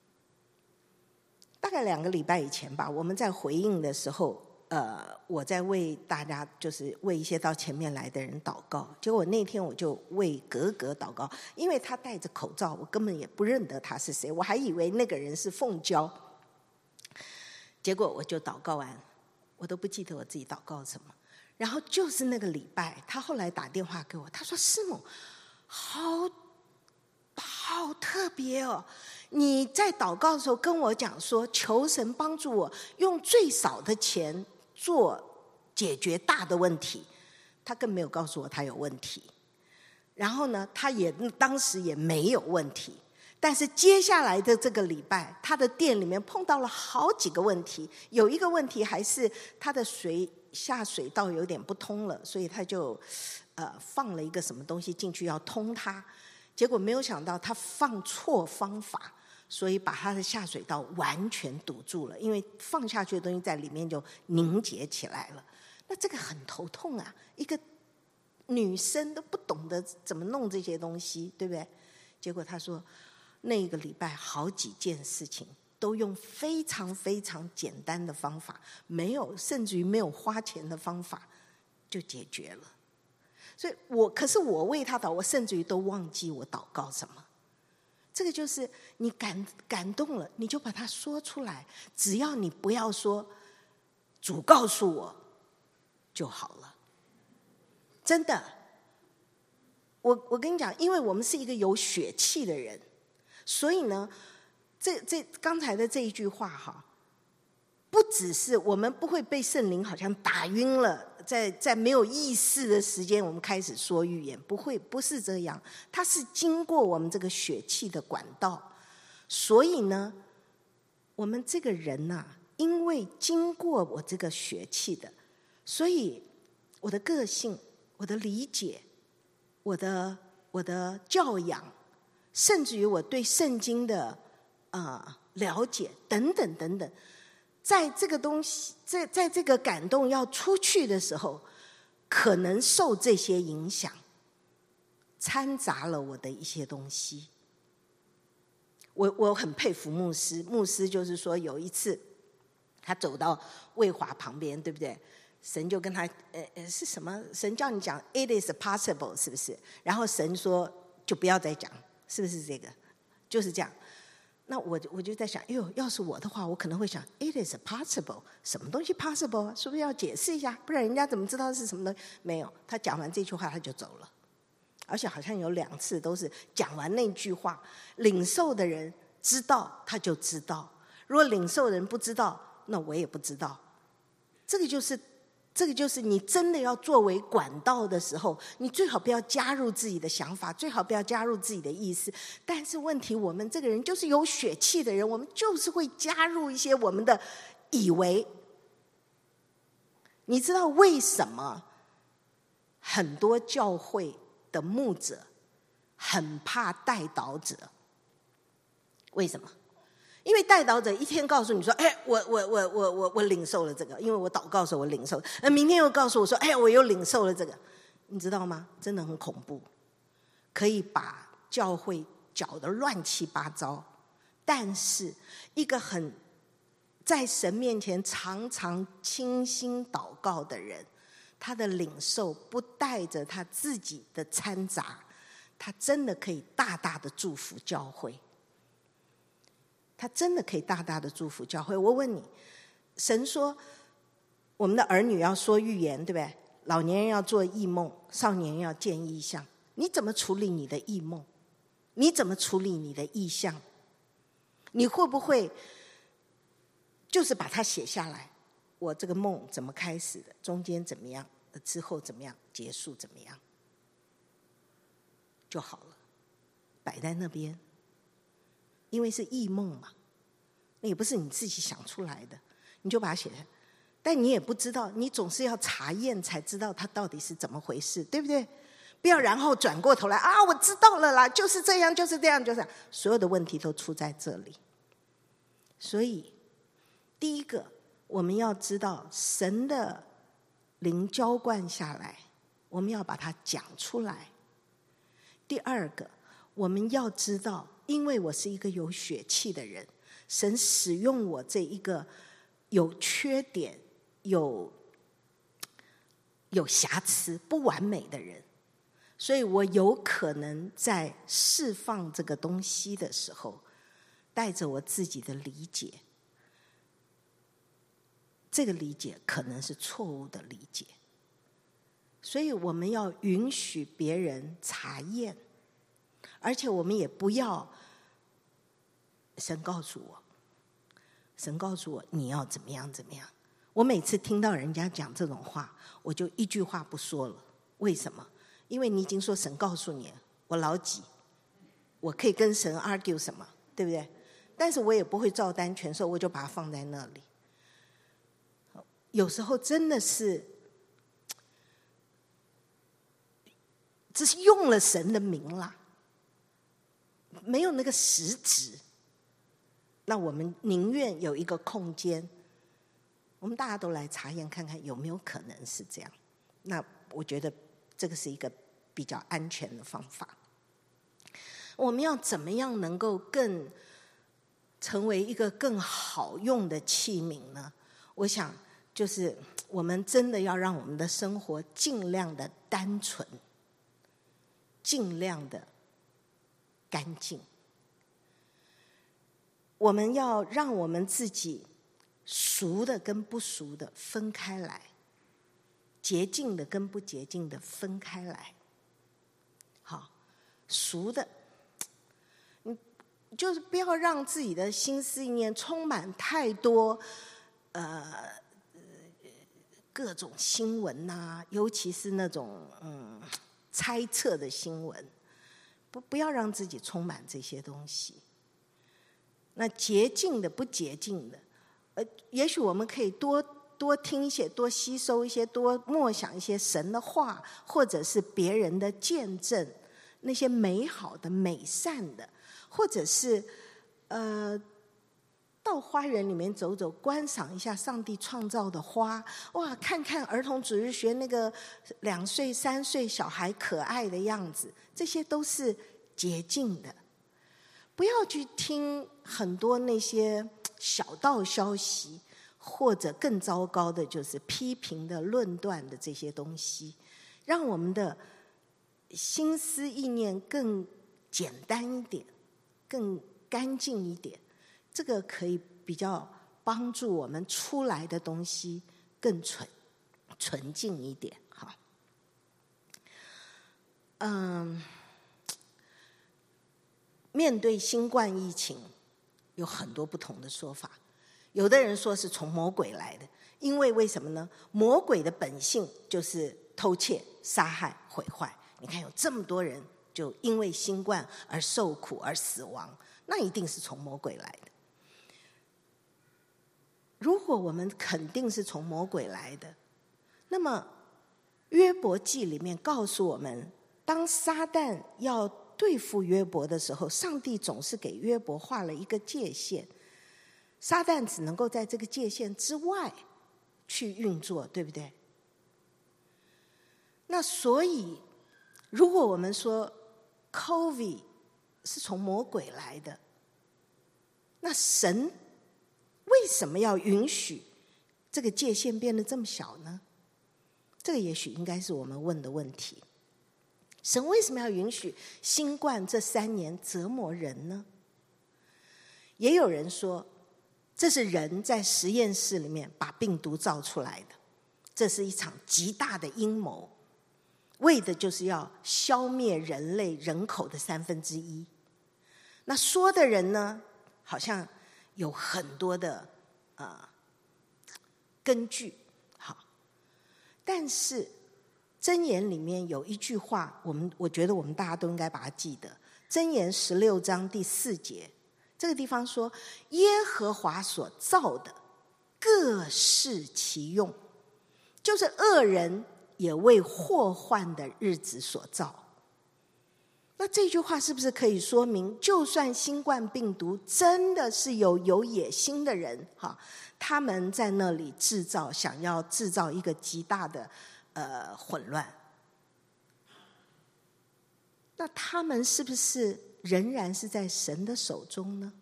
大概两个礼拜以前吧，我们在回应的时候，呃，我在为大家，就是为一些到前面来的人祷告。结果那天我就为格格祷告，因为他戴着口罩，我根本也不认得他是谁，我还以为那个人是凤娇。结果我就祷告完，我都不记得我自己祷告什么。然后就是那个礼拜，他后来打电话给我，他说：“师母，好好特别哦！你在祷告的时候跟我讲说，求神帮助我用最少的钱做解决大的问题。他更没有告诉我他有问题，然后呢，他也当时也没有问题。但是接下来的这个礼拜，他的店里面碰到了好几个问题，有一个问题还是他的水。”下水道有点不通了，所以他就呃放了一个什么东西进去要通它，结果没有想到他放错方法，所以把他的下水道完全堵住了，因为放下去的东西在里面就凝结起来了。那这个很头痛啊，一个女生都不懂得怎么弄这些东西，对不对？结果他说那个礼拜好几件事情都用非常非常简单的方法，没有甚至于没有花钱的方法就解决了。所以我可是我为他祷，我甚至于都忘记我祷告什么。这个就是你感感动了，你就把它说出来，只要你不要说主告诉我就好了。真的，我我跟你讲，因为我们是一个有血气的人，所以呢这这刚才的这一句话哈，不只是我们不会被圣灵好像打晕了，在在没有意识的时间我们开始说预言，不会，不是这样，它是经过我们这个血气的管道。所以呢，我们这个人呐、啊，因为经过我这个血气的，所以我的个性、我的理解、我的我的教养，甚至于我对圣经的呃，了解等等等等，在这个东西，在在这个感动要出去的时候，可能受这些影响，掺杂了我的一些东西。我我很佩服牧师，牧师就是说有一次，他走到魏华旁边，对不对？神就跟他，呃呃，是什么？神叫你讲 "It is possible"， 是不是？然后神说就不要再讲，是不是这个？就是这样。那我我就在想，哎呦，要是我的话，我可能会想 ，it is possible， 什么东西 possible， 是不是要解释一下？不然人家怎么知道是什么东西？没有，他讲完这句话他就走了。 而且好像有两次都是讲完那句话，领受的人知道他就知道，如果领受的人不知道，那我也不知道。这个就是这个就是你真的要作为管道的时候，你最好不要加入自己的想法，最好不要加入自己的意思。但是问题，我们这个人就是有血气的人，我们就是会加入一些我们的以为。你知道为什么很多教会的牧者很怕代祷者？为什么？因为代祷者一天告诉你说，哎，我我我我我我领受了这个，因为我祷告的时候我领受，那明天又告诉我说，哎，我又领受了这个，你知道吗？真的很恐怖，可以把教会搅得乱七八糟。但是一个很在神面前常常倾心祷告的人，他的领受不带着他自己的掺杂，他真的可以大大的祝福教会。他真的可以大大的祝福教会。我问你，神说我们的儿女要说预言，对不对？老年人要做异梦，少年人要见异象。你怎么处理你的异梦？你怎么处理你的异象？你会不会就是把它写下来？我这个梦怎么开始的？中间怎么样？之后怎么样？结束怎么样？就好了，摆在那边。因为是异梦嘛，那也不是你自己想出来的，你就把它写下来。但你也不知道，你总是要查验才知道它到底是怎么回事，对不对？不要然后转过头来啊，我知道了啦，就是这样，就是这样，就是这样，所有的问题都出在这里。所以，第一个，我们要知道神的灵浇灌下来，我们要把它讲出来。第二个，我们要知道，因为我是一个有血气的人，神使用我这一个有缺点、有有瑕疵、不完美的人，所以我有可能在释放这个东西的时候，带着我自己的理解，这个理解可能是错误的理解，所以我们要允许别人查验，而且我们也不要神告诉我，神告诉我你要怎么样怎么样。我每次听到人家讲这种话，我就一句话不说了。为什么？因为你已经说神告诉你了，我老几，我可以跟神 argue 什么，对不对？但是我也不会照单全收，我就把它放在那里。有时候真的是只是用了神的名啦，没有那个实质。那我们宁愿有一个空间，我们大家都来查验看看有没有可能是这样。那我觉得这个是一个比较安全的方法。我们要怎么样能够更成为一个更好用的器皿呢？我想就是我们真的要让我们的生活尽量的单纯，尽量的干净。我们要让我们自己熟的跟不熟的分开来，洁净的跟不洁净的分开来。好，熟的，你就是不要让自己的心思意念充满太多呃各种新闻呐、啊，尤其是那种嗯猜测的新闻，不不要让自己充满这些东西。那洁净的不洁净的，呃，也许我们可以多多听一些，多吸收一些，多默想一些神的话，或者是别人的见证，那些美好的、美善的，或者是呃，到花园里面走走，观赏一下上帝创造的花，哇，看看儿童主日学那个两岁、三岁小孩可爱的样子，这些都是洁净的。不要去听很多那些小道消息，或者更糟糕的就是批评的、论断的这些东西，让我们的心思意念更简单一点，更干净一点，这个可以比较帮助我们出来的东西更纯纯净一点。好， 嗯，面对新冠疫情，有很多不同的说法。有的人说是从魔鬼来的，因为为什么呢？魔鬼的本性就是偷窃、杀害、毁坏。你看，有这么多人就因为新冠而受苦而死亡，那一定是从魔鬼来的。如果我们肯定是从魔鬼来的，那么约伯记里面告诉我们，当撒旦要对付约伯的时候，上帝总是给约伯画了一个界限，撒旦只能够在这个界限之外去运作，对不对？那所以如果我们说 COVID 是从魔鬼来的，那神为什么要允许这个界限变得这么小呢？这个也许应该是我们问的问题。神为什么要允许新冠这三年折磨人呢？也有人说，这是人在实验室里面把病毒造出来的，这是一场极大的阴谋，为的就是要消灭人类人口的三分之一。那说的人呢，好像有很多的呃根据，好，但是箴言里面有一句话，我们我觉得我们大家都应该把它记得。箴言十六章第四节，这个地方说：“耶和华所造的，各适其用，就是恶人也为祸患的日子所造。”那这句话是不是可以说明，就算新冠病毒真的是有有野心的人，哈，他们在那里制造，想要制造一个极大的呃混乱，那他们是不是仍然是在神的手中呢？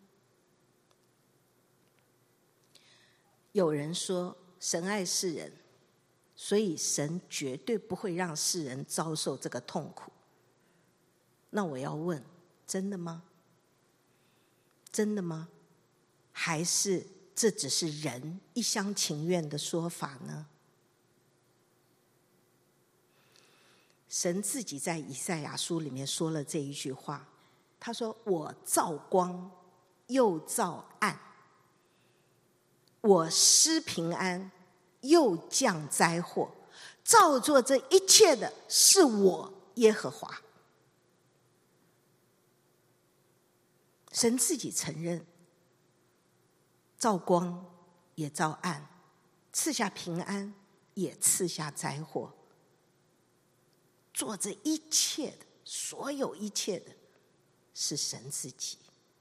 有人说，神爱世人，所以神绝对不会让世人遭受这个痛苦。那我要问，真的吗？真的吗？还是这只是人一厢情愿的说法呢？神自己在以赛亚书里面说了这一句话，他说：“我造光，又造暗；我施平安，又降灾祸。造作这一切的是我耶和华。”神自己承认，造光也造暗，赐下平安也赐下灾祸。做这一切的，所有一切的，是神自己。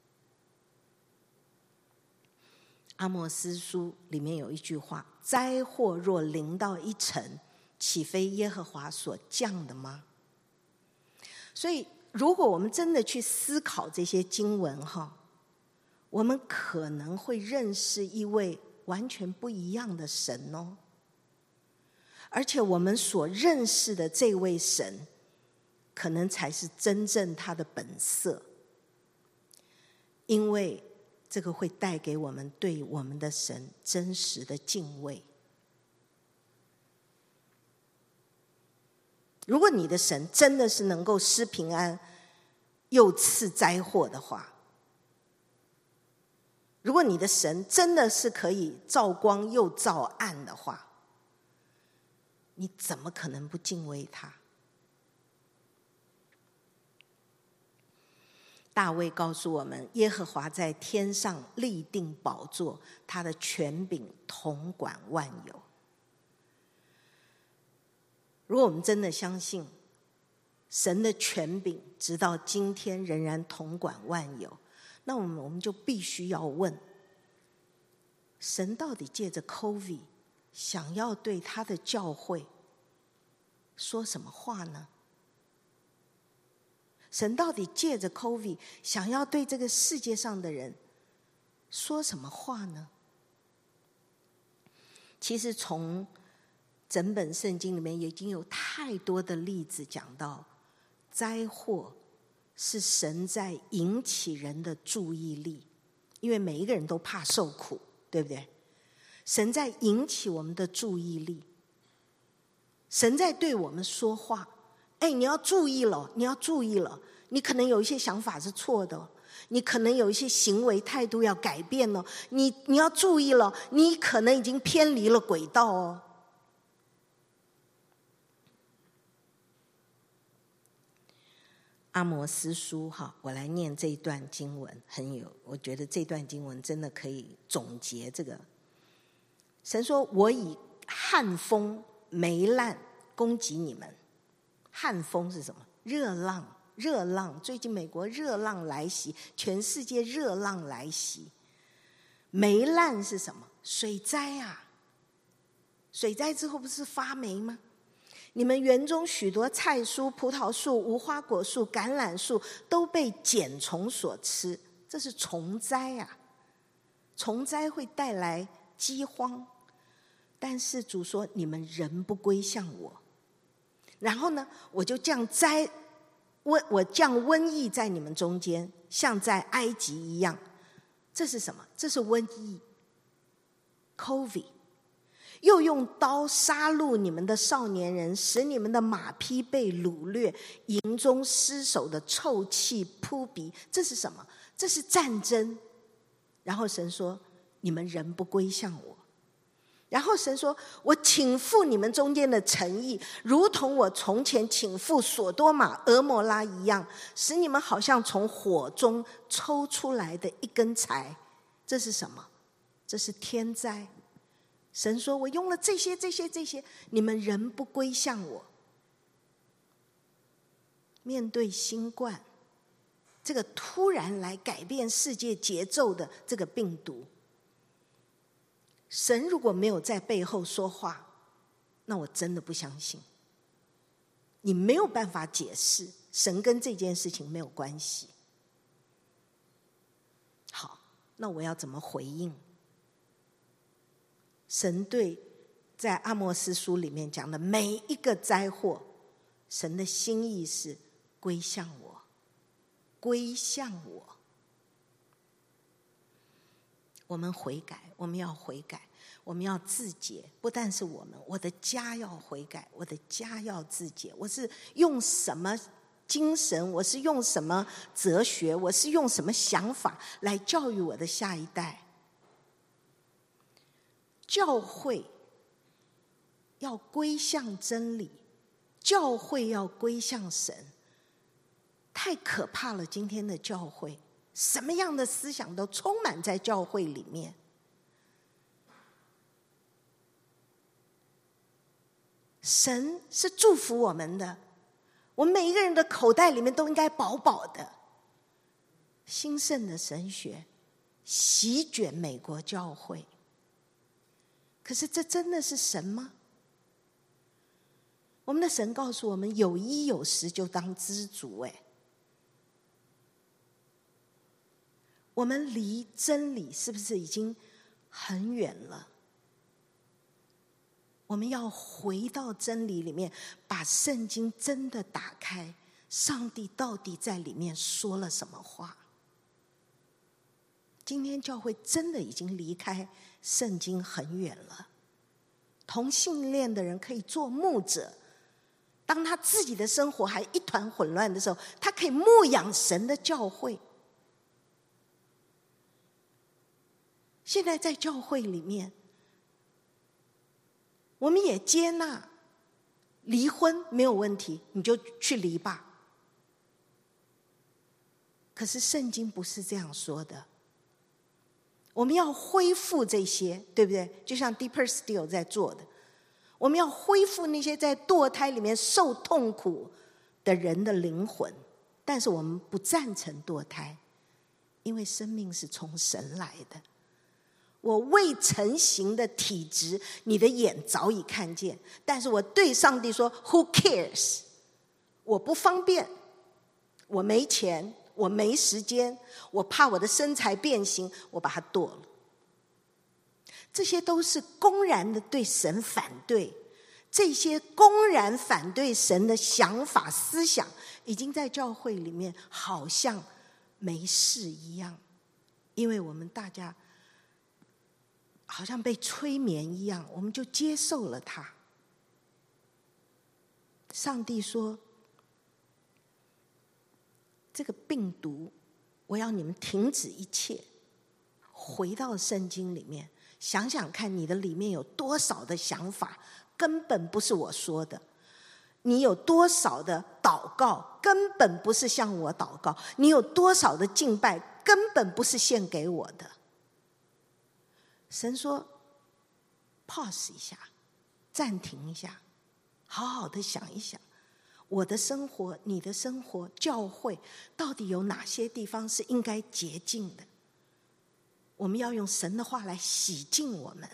阿摩司书里面有一句话：“灾祸若临到一城，岂非耶和华所降的吗？”所以如果我们真的去思考这些经文哈，我们可能会认识一位完全不一样的神哦。而且我们所认识的这位神，可能才是真正他的本色，因为这个会带给我们对我们的神真实的敬畏。如果你的神真的是能够施平安又赐灾祸的话，如果你的神真的是可以照光又照暗的话，你怎么可能不敬畏他？大卫告诉我们，耶和华在天上立定宝座，他的权柄统管万有。如果我们真的相信神的权柄直到今天仍然统管万有，那我们我们就必须要问，神到底借着 COVID 想要对他的教会说什么话呢？神到底借着 COVID 想要对这个世界上的人说什么话呢？其实从整本圣经里面已经有太多的例子讲到，灾祸是神在引起人的注意力，因为每一个人都怕受苦，对不对？神在引起我们的注意力，神在对我们说话， 哎，你要注意了，你要注意了，你可能有一些想法是错的，你可能有一些行为态度要改变了，你你要注意了，你可能已经偏离了轨道哦。阿摩司书哈，我来念这一段经文，很有，我觉得这段经文真的可以总结这个。神说：“我以旱风、霉烂攻击你们。”旱风是什么？热浪，热浪。最近美国热浪来袭，全世界热浪来袭。霉烂是什么？水灾啊！水灾之后不是发霉吗？你们园中许多菜蔬、葡萄树、无花果树、橄榄树都被茧虫所吃，这是虫灾啊！虫灾会带来饥荒，但是主说你们仍不归向我。然后呢，我就降灾瘟，我降瘟疫在你们中间，像在埃及一样。这是什么？这是瘟疫 ，COVID。又用刀杀戮你们的少年人，使你们的马匹被掳掠，营中尸首的臭气扑鼻。这是什么？这是战争。然后神说：“你们仍不归向我。”然后神说：“我倾覆你们中间的城邑，如同我从前倾覆所多玛、俄摩拉一样，使你们好像从火中抽出来的一根柴。”这是什么？这是天灾。神说：“我用了这些、这些、这些，你们仍不归向我。”面对新冠这个突然来改变世界节奏的这个病毒，神如果没有在背后说话，那我真的不相信。你没有办法解释，神跟这件事情没有关系。好，那我要怎么回应？神对在阿摩司书里面讲的每一个灾祸，神的心意是归向我，归向我。我们悔改，我们要悔改，我们要自洁。不但是我们，我的家要悔改，我的家要自洁。我是用什么精神？我是用什么哲学？我是用什么想法来教育我的下一代？教会要归向真理，教会要归向神。太可怕了！今天的教会，什么样的思想都充满在教会里面。神是祝福我们的，我们每一个人的口袋里面都应该饱饱的。兴盛的神学席卷美国教会，可是这真的是神吗？我们的神告诉我们，有衣有食就当知足。哎，我们离真理是不是已经很远了？我们要回到真理里面，把圣经真的打开，上帝到底在里面说了什么话？今天教会真的已经离开圣经很远了。同性恋的人可以做牧者，当他自己的生活还一团混乱的时候，他可以牧养神的教会。现在在教会里面，我们也接纳离婚没有问题，你就去离吧。可是圣经不是这样说的。我们要恢复这些，对不对？就像 Deeper Still 在做的，我们要恢复那些在堕胎里面受痛苦的人的灵魂。但是我们不赞成堕胎，因为生命是从神来的。我未成形的体质，你的眼早已看见，但是我对上帝说 Who cares？ 我不方便，我没钱，我没时间，我怕我的身材变形，我把它剁了。这些都是公然的对神反对，这些公然反对神的想法思想，已经在教会里面好像没事一样，因为我们大家好像被催眠一样，我们就接受了它。上帝说这个病毒，我要你们停止一切，回到圣经里面，想想看你的里面有多少的想法根本不是我说的，你有多少的祷告根本不是向我祷告，你有多少的敬拜根本不是献给我的。神说 pause 一下，暂停一下，好好的想一想，我的生活，你的生活，教会到底有哪些地方是应该洁净的？我们要用神的话来洗净我们。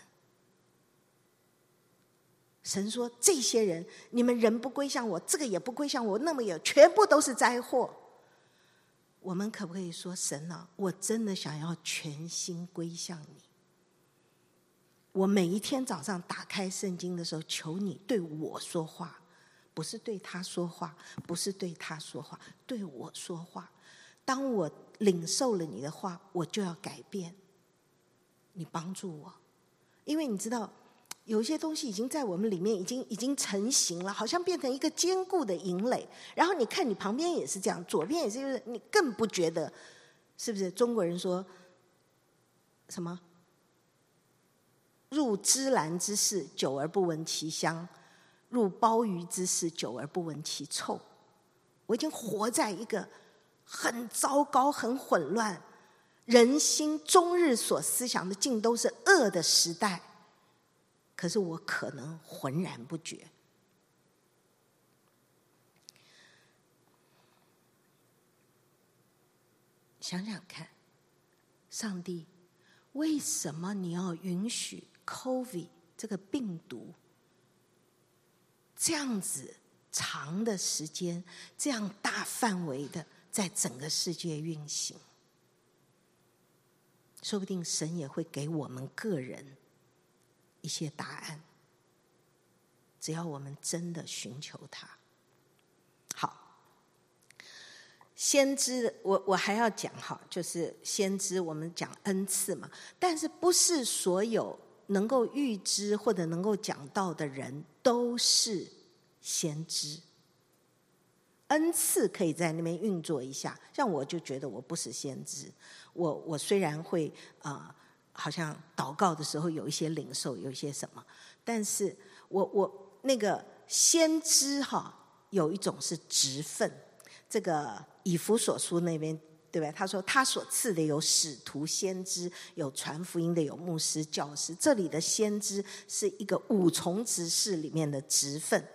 神说这些人，你们人不归向我，这个也不归向我，那么也全部都是灾祸。我们可不可以说，神啊，我真的想要全心归向你，我每一天早上打开圣经的时候，求你对我说话，不是对他说话，不是对他说话，对我说话。当我领受了你的话，我就要改变，你帮助我。因为你知道有一些东西已经在我们里面已经已经成型了，好像变成一个坚固的营垒，然后你看你旁边也是这样，左边也是，就是你更不觉得，是不是？中国人说什么入芝兰之室，久而不闻其香，入鲍鱼之室，久而不闻其臭。我已经活在一个很糟糕很混乱，人心终日所思想的尽都是恶的时代，可是我可能浑然不觉。想想看，上帝为什么你要允许 COVID 这个病毒这样子长的时间，这样大范围的在整个世界运行？说不定神也会给我们个人一些答案，只要我们真的寻求他。好，先知我我还要讲哈，就是先知我们讲恩赐嘛，但是不是所有能够预知或者能够讲道的人都是先知。恩赐可以在那边运作一下，像我就觉得我不是先知，我我虽然会啊、呃，好像祷告的时候有一些领受，有一些什么，但是我我那个先知哈，有一种是职分，这个以弗所书那边对不对？他说他所赐的有使徒、先知，有传福音的，有牧师、教师。这里的先知是一个五重职事里面的职分。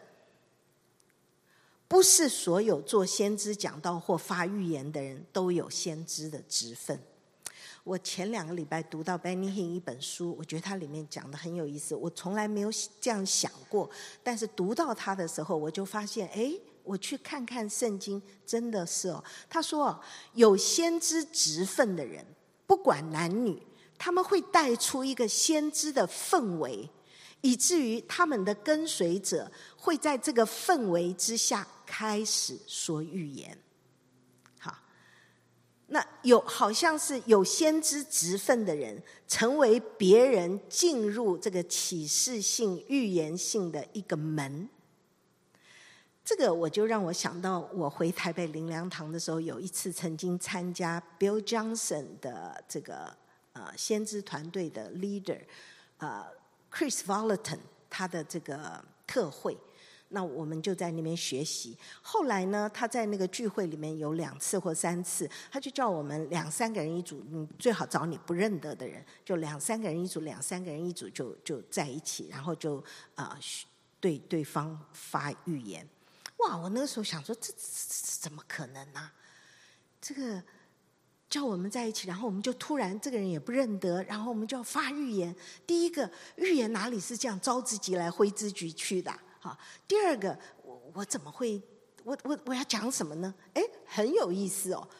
不是所有做先知讲道或发预言的人都有先知的职分。我前两个礼拜读到 Benny Hinn 一本书，我觉得它里面讲的很有意思，我从来没有这样想过，但是读到它的时候，我就发现，哎，我去看看圣经，真的是哦。他说哦，有先知职分的人，不管男女，他们会带出一个先知的氛围，以至于他们的跟随者会在这个氛围之下开始说预言。好，那有好像是有先知职分的人，成为别人进入这个启示性、预言性的一个门。这个我就让我想到，我回台北灵粮堂的时候，有一次曾经参加 Bill Johnson 的这个呃先知团队的 leader， 呃。Chris Vallotton 他的这个特会，那我们就在那边学习。后来呢，他在那个聚会里面有两次或三次，他就叫我们两三个人一组，你最好找你不认得的人，就两三个人一组，两三个人一组就就在一起，然后就啊、呃、对对方发预言。哇！我那个时候想说，这这这怎么可能啊？这个。叫我们在一起，然后我们就突然这个人也不认得，然后我们就要发预言。第一个预言哪里是这样招之即来挥之即去的？好，第二个我我怎么会我我我要讲什么呢？哎，很有意思哦。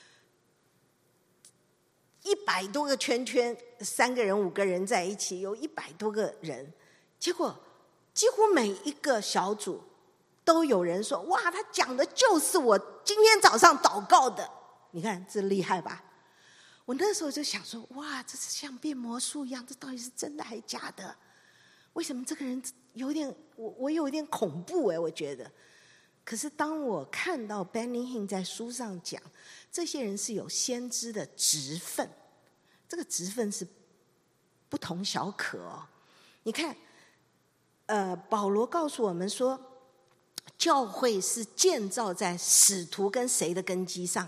一百多个圈圈，三个人五个人在一起，有一百多个人，结果几乎每一个小组都有人说：“哇，他讲的就是我今天早上祷告的。”你看这厉害吧？我那时候就想说，哇，这是像变魔术一样，这到底是真的还是假的？为什么这个人有点，我我有点恐怖哎，我觉得。 可是当我看到 Benny Hinn 在书上讲，这些人是有先知的职分，这个职分是不同小可哦。你看，呃，保罗告诉我们说，教会是建造在使徒跟谁的根基上？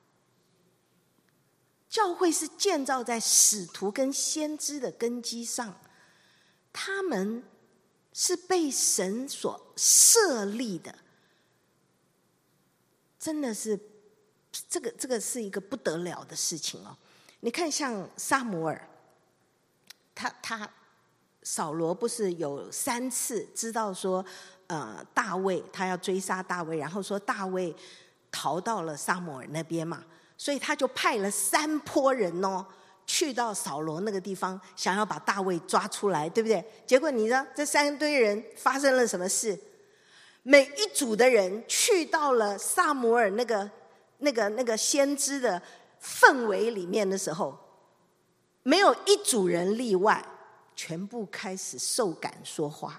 教会是建造在使徒跟先知的根基上，他们是被神所设立的，真的是这个这个是一个不得了的事情哦。你看，像撒母耳，他他扫罗不是有三次知道说，呃，大卫他要追杀大卫，然后说大卫逃到了撒母耳那边嘛。所以他就派了三拨人哦，去到扫罗那个地方，想要把大卫抓出来，对不对？结果你知道这三堆人发生了什么事？每一组的人去到了撒母耳那个那个那个先知的氛围里面的时候，没有一组人例外，全部开始受感说话。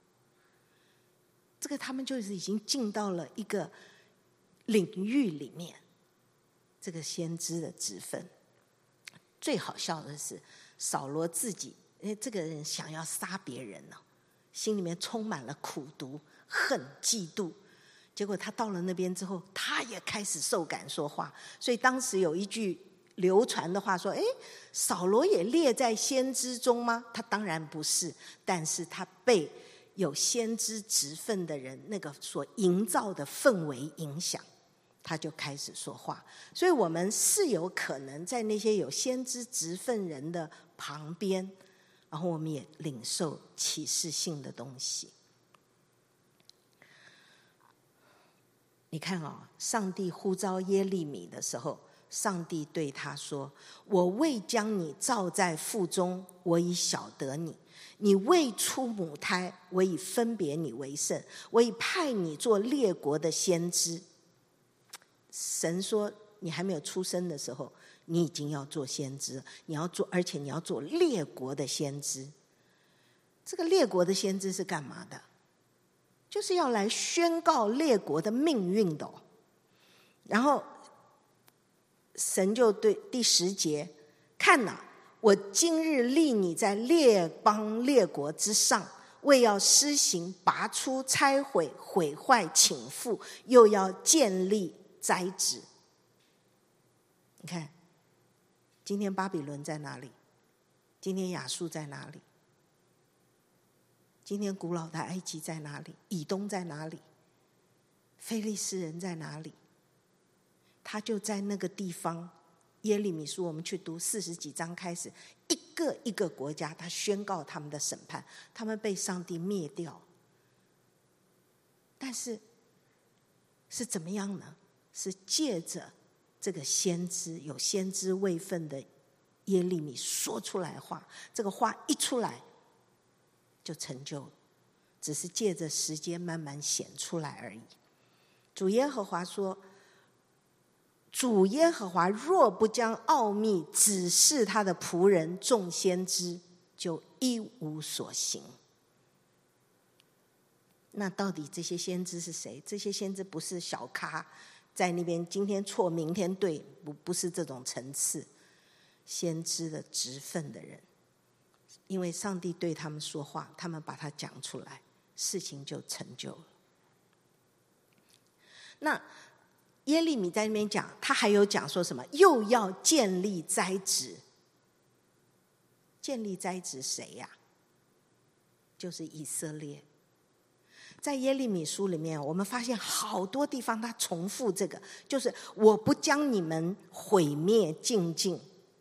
这个他们就是已经进到了一个领域里面。这个先知的职分，最好笑的是扫罗自己，因为这个人想要杀别人呢、哦，心里面充满了苦毒、恨、嫉妒。结果他到了那边之后，他也开始受感说话。所以当时有一句流传的话说：“哎，扫罗也列在先知中吗？”他当然不是，但是他被有先知职分的人那个所营造的氛围影响。他就开始说话，所以我们是有可能在那些有先知职分人的旁边，然后我们也领受启示性的东西。你看哦，上帝呼召耶利米的时候，上帝对他说：“我未将你造在腹中，我已晓得你；你未出母胎，我已分别你为圣，我已派你做列国的先知。”神说你还没有出生的时候，你已经要做先知，你要做，而且你要做列国的先知。这个列国的先知是干嘛的？就是要来宣告列国的命运的、哦。然后神就对第十节，看哪，我今日立你在列邦列国之上，为要施行拔出、拆毁、毁坏、倾覆，又要建立、栽植。你看，今天巴比伦在哪里？今天亚述在哪里？今天古老的埃及在哪里？以东在哪里？非利士人在哪里？他就在那个地方。耶利米书我们去读四十几章开始，一个一个国家他宣告他们的审判，他们被上帝灭掉。但是是怎么样呢？是借着这个先知，有先知位分的耶利米说出来话，这个话一出来就成就了，只是借着时间慢慢显出来而已。主耶和华说，主耶和华若不将奥秘指示他的仆人众先知，就一无所行。那到底这些先知是谁？这些先知不是小咖，在那边今天错明天对，不不是这种层次。先知的职分的人，因为上帝对他们说话，他们把它讲出来，事情就成就了。那耶利米在那边讲，他还有讲说什么？又要建立栽植。建立栽植谁呀、啊？就是以色列。在耶利米书里面，我们发现好多地方他重复这个，就是我不将你们毁灭尽尽。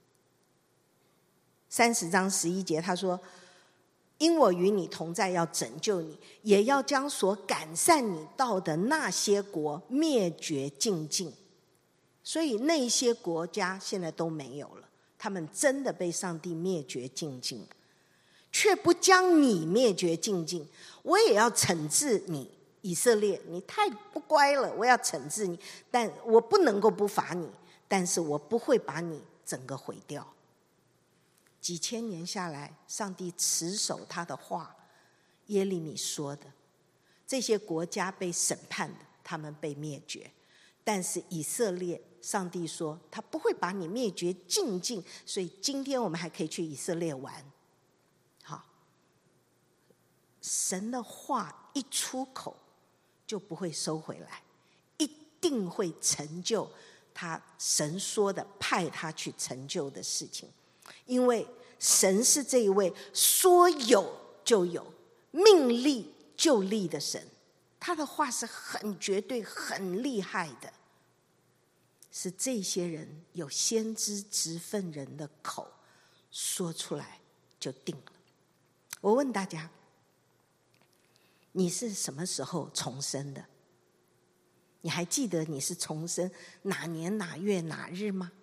三十章十一节他说，因我与你同在，要拯救你，也要将所赶散你到的那些国灭绝尽尽。所以那些国家现在都没有了，他们真的被上帝灭绝尽尽，却不将你灭绝尽尽。我也要惩治你以色列，你太不乖了，我要惩治你，但我不能够不罚你，但是我不会把你整个毁掉。几千年下来，上帝持守他的话，耶利米说的，这些国家被审判的他们被灭绝。但是以色列，上帝说他不会把你灭绝尽尽，所以今天我们还可以去以色列玩。好，神的话一出口就不会收回来，一定会成就他神说的派他去成就的事情。因为神是这一位说有就有，命立就立的神，他的话是很绝对很厉害的，是这些人有先知职分人的口说出来就定了。我问大家，你是什么时候重生的？你还记得你是重生哪年哪月哪日吗？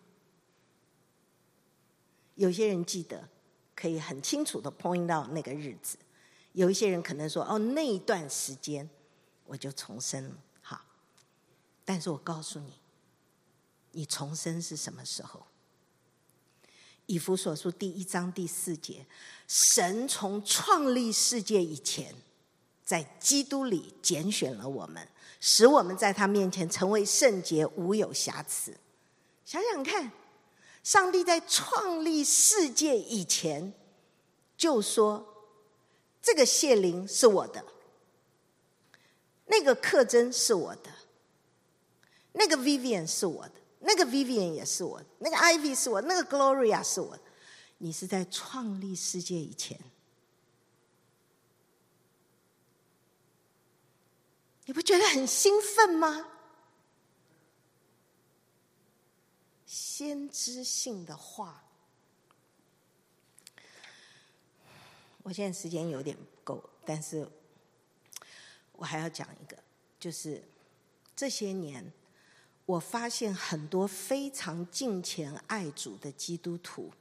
有些人记得，可以很清楚的 point 到那个日子。有一些人可能说，哦，那一段时间我就重生了。好，但是我告诉你，你重生是什么时候？以弗所书第一章第四节，神从创立世界以前，在基督里拣选了我们，使我们在他面前成为圣洁，无有瑕疵。想想看，上帝在创立世界以前就说，这个谢灵是我的，那个克珍是我的，那个 Vivian 是我的，那个 Vivian 也是我的，那个 Ivy 是我的，那个 Gloria 是我的。你是在创立世界以前，你不觉得很兴奋吗？先知性的话，我现在时间有点不够，但是我还要讲一个，就是这些年我发现很多非常敬虔爱主的基督徒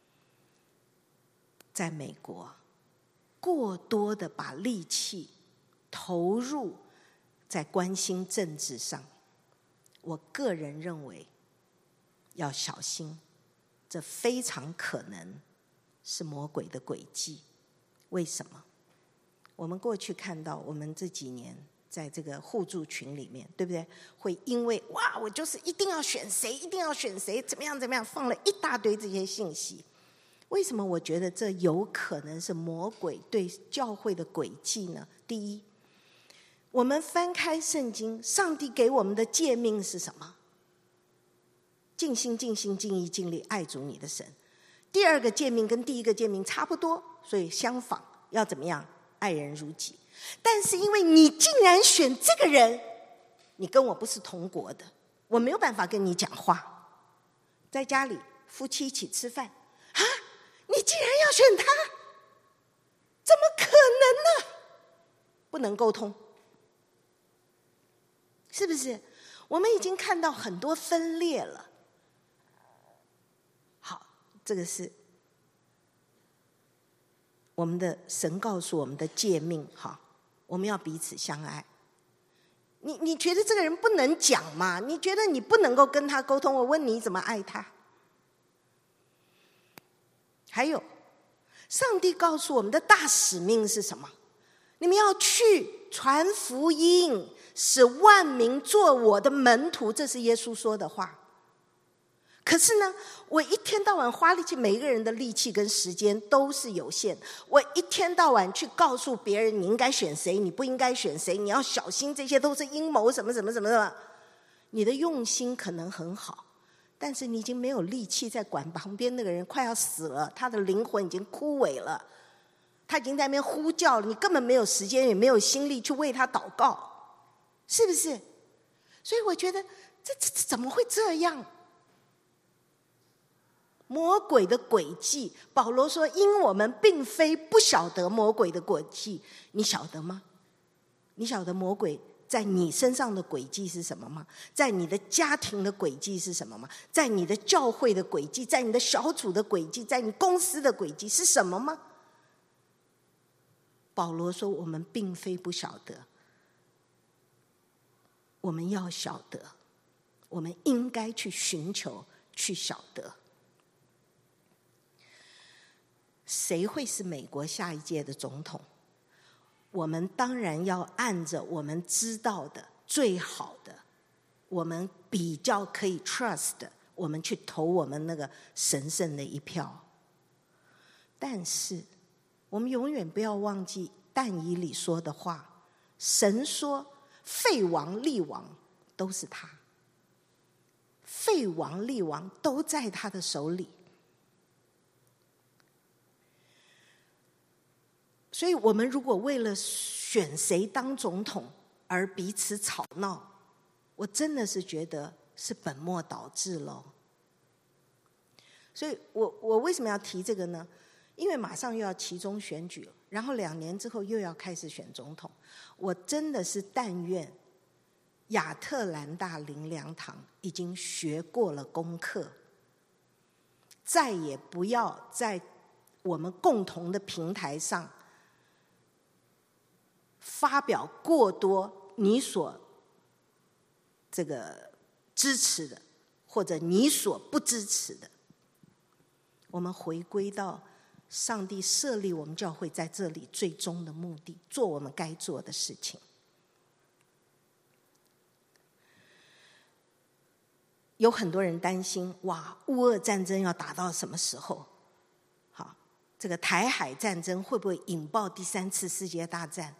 在美国过多的把力气投入在关心政治上，我个人认为要小心，这非常可能是魔鬼的诡计。为什么？我们过去看到，我们这几年在这个互助群里面，对不对？会因为哇，我就是一定要选谁，一定要选谁，怎么样怎么样，放了一大堆这些信息。为什么我觉得这有可能是魔鬼对教会的诡计呢？第一，我们翻开圣经，上帝给我们的诫命是什么？尽心尽心尽意尽力爱主你的神。第二个诫命跟第一个诫命差不多，所以相仿，要怎么样？爱人如己。但是因为你竟然选这个人，你跟我不是同国的，我没有办法跟你讲话。在家里夫妻一起吃饭啊，你竟然要选他，怎么可能呢？不能沟通，是不是？我们已经看到很多分裂了。好，这个是我们的神告诉我们的诫命，哈，我们要彼此相爱。你你觉得这个人不能讲吗？你觉得你不能够跟他沟通？我问你怎么爱他？还有，上帝告诉我们的大使命是什么？你们要去传福音，使万民做我的门徒，这是耶稣说的话。可是呢，我一天到晚花力气，每一个人的力气跟时间都是有限。我一天到晚去告诉别人你应该选谁，你不应该选谁，你要小心，这些都是阴谋，什么什么什么的。你的用心可能很好，但是你已经没有力气在管旁边那个人快要死了，他的灵魂已经枯萎了，他已经在那边呼叫了，你根本没有时间也没有心力去为他祷告，是不是？所以我觉得这这怎么会这样？魔鬼的诡计，保罗说因我们并非不晓得魔鬼的诡计，你晓得吗？你晓得魔鬼在你身上的诡计是什么吗？在你的家庭的诡计是什么吗？在你的教会的诡计，在你的小组的诡计，在你公司的诡计是什么吗？保罗说我们并非不晓得，我们要晓得，我们应该去寻求，去晓得。谁会是美国下一届的总统？我们当然要按着我们知道的最好的，我们比较可以 trust 的，我们去投我们那个神圣的一票。但是我们永远不要忘记但以理说的话，神说废王立王都是他，废王立王都在他的手里。所以我们如果为了选谁当总统而彼此吵闹，我真的是觉得是本末倒置了。所以我我为什么要提这个呢？因为马上又要期中选举了，然后两年之后又要开始选总统。我真的是但愿亚特兰大灵粮堂已经学过了功课，再也不要在我们共同的平台上发表过多你所这个支持的，或者你所不支持的。我们回归到上帝设立我们教会在这里最终的目的，做我们该做的事情。有很多人担心，哇，乌俄战争要打到什么时候？好，这个台海战争会不会引爆第三次世界大战？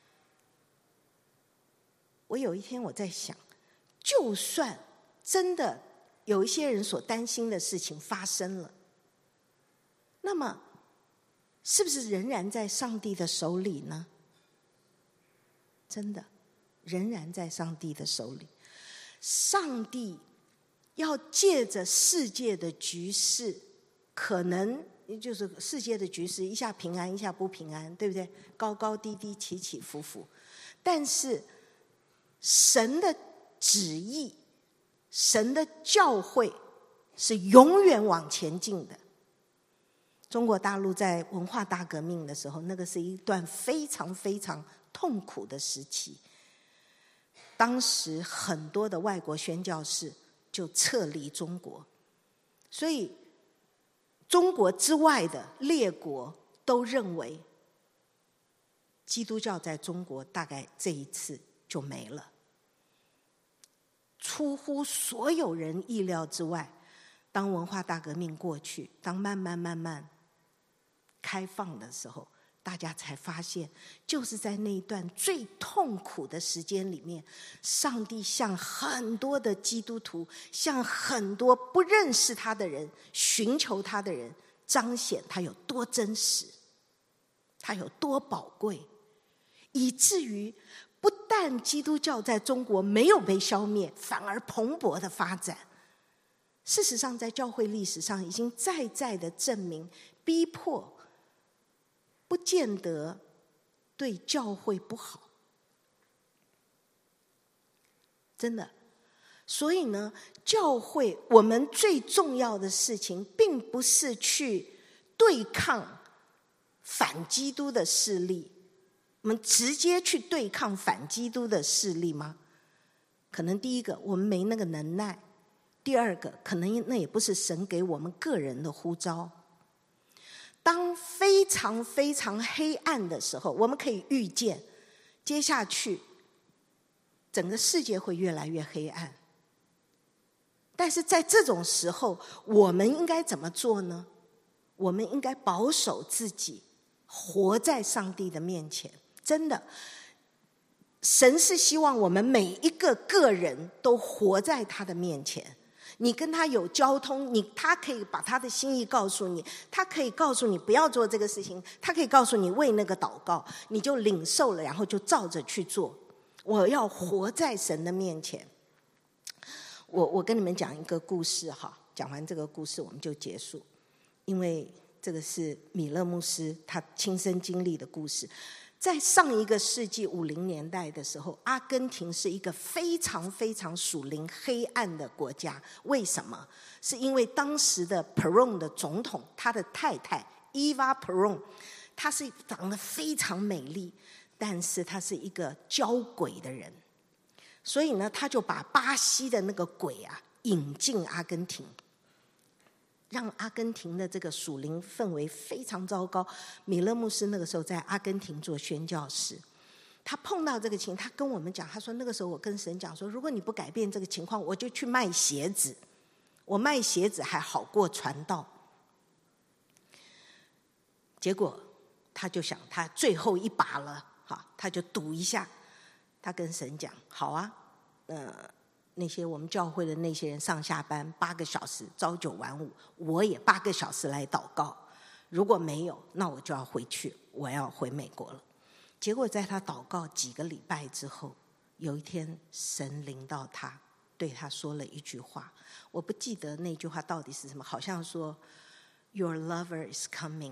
我有一天我在想，就算真的有一些人所担心的事情发生了，那么是不是仍然在上帝的手里呢？真的，仍然在上帝的手里。上帝要借着世界的局势，可能就是世界的局势，一下平安，一下不平安，对不对？高高低低，起起伏伏。但是神的旨意，神的教会是永远往前进的。中国大陆在文化大革命的时候，那个是一段非常非常痛苦的时期。当时很多的外国宣教士就撤离中国，所以中国之外的列国都认为基督教在中国大概这一次就没了。出乎所有人意料之外，当文化大革命过去，当慢慢慢慢开放的时候，大家才发现，就是在那一段最痛苦的时间里面，上帝向很多的基督徒，向很多不认识他的人，寻求他的人，彰显他有多真实，他有多宝贵，以至于不但基督教在中国没有被消灭，反而蓬勃的发展。事实上，在教会历史上已经再再的证明，逼迫不见得对教会不好，真的。所以呢，教会我们最重要的事情，并不是去对抗反基督的势力。我们直接去对抗反基督的势力吗？可能第一个，我们没那个能耐；第二个，可能那也不是神给我们个人的呼召。当非常非常黑暗的时候，我们可以预见接下去整个世界会越来越黑暗。但是在这种时候，我们应该怎么做呢？我们应该保守自己，活在上帝的面前。真的，神是希望我们每一个个人都活在他的面前。你跟他有交通，你他可以把他的心意告诉你，他可以告诉你不要做这个事情，他可以告诉你为那个祷告，你就领受了，然后就照着去做。我要活在神的面前。我我跟你们讲一个故事哈，讲完这个故事我们就结束，因为这个是米勒牧师他亲身经历的故事。在上一个世纪五零年代的时候，阿根廷是一个非常非常属灵黑暗的国家。为什么？是因为当时的 Perón 的总统，他的太太 Eva Perón， 她是长得非常美丽，但是她是一个交鬼的人，所以呢，他就把巴西的那个鬼啊引进阿根廷，让阿根廷的这个属灵氛围非常糟糕。米勒牧师那个时候在阿根廷做宣教士， 他碰到这个情，他跟我们讲，他说那个时候我跟神讲说，如果你不改变这个情况，我就去卖鞋子，我卖鞋子还好过传道。结果他就想他最后一把了，好，他就赌一下，他跟神讲，好啊，呃那些我们教会的那些人上下班八个小时，朝九晚五，我也八个小时来祷告。如果没有，那我就要回去，我要回美国了。结果在他祷告几个礼拜之后，有一天神临到他，对他说了一句话，我不记得那句话到底是什么，好像说 Your lover is coming。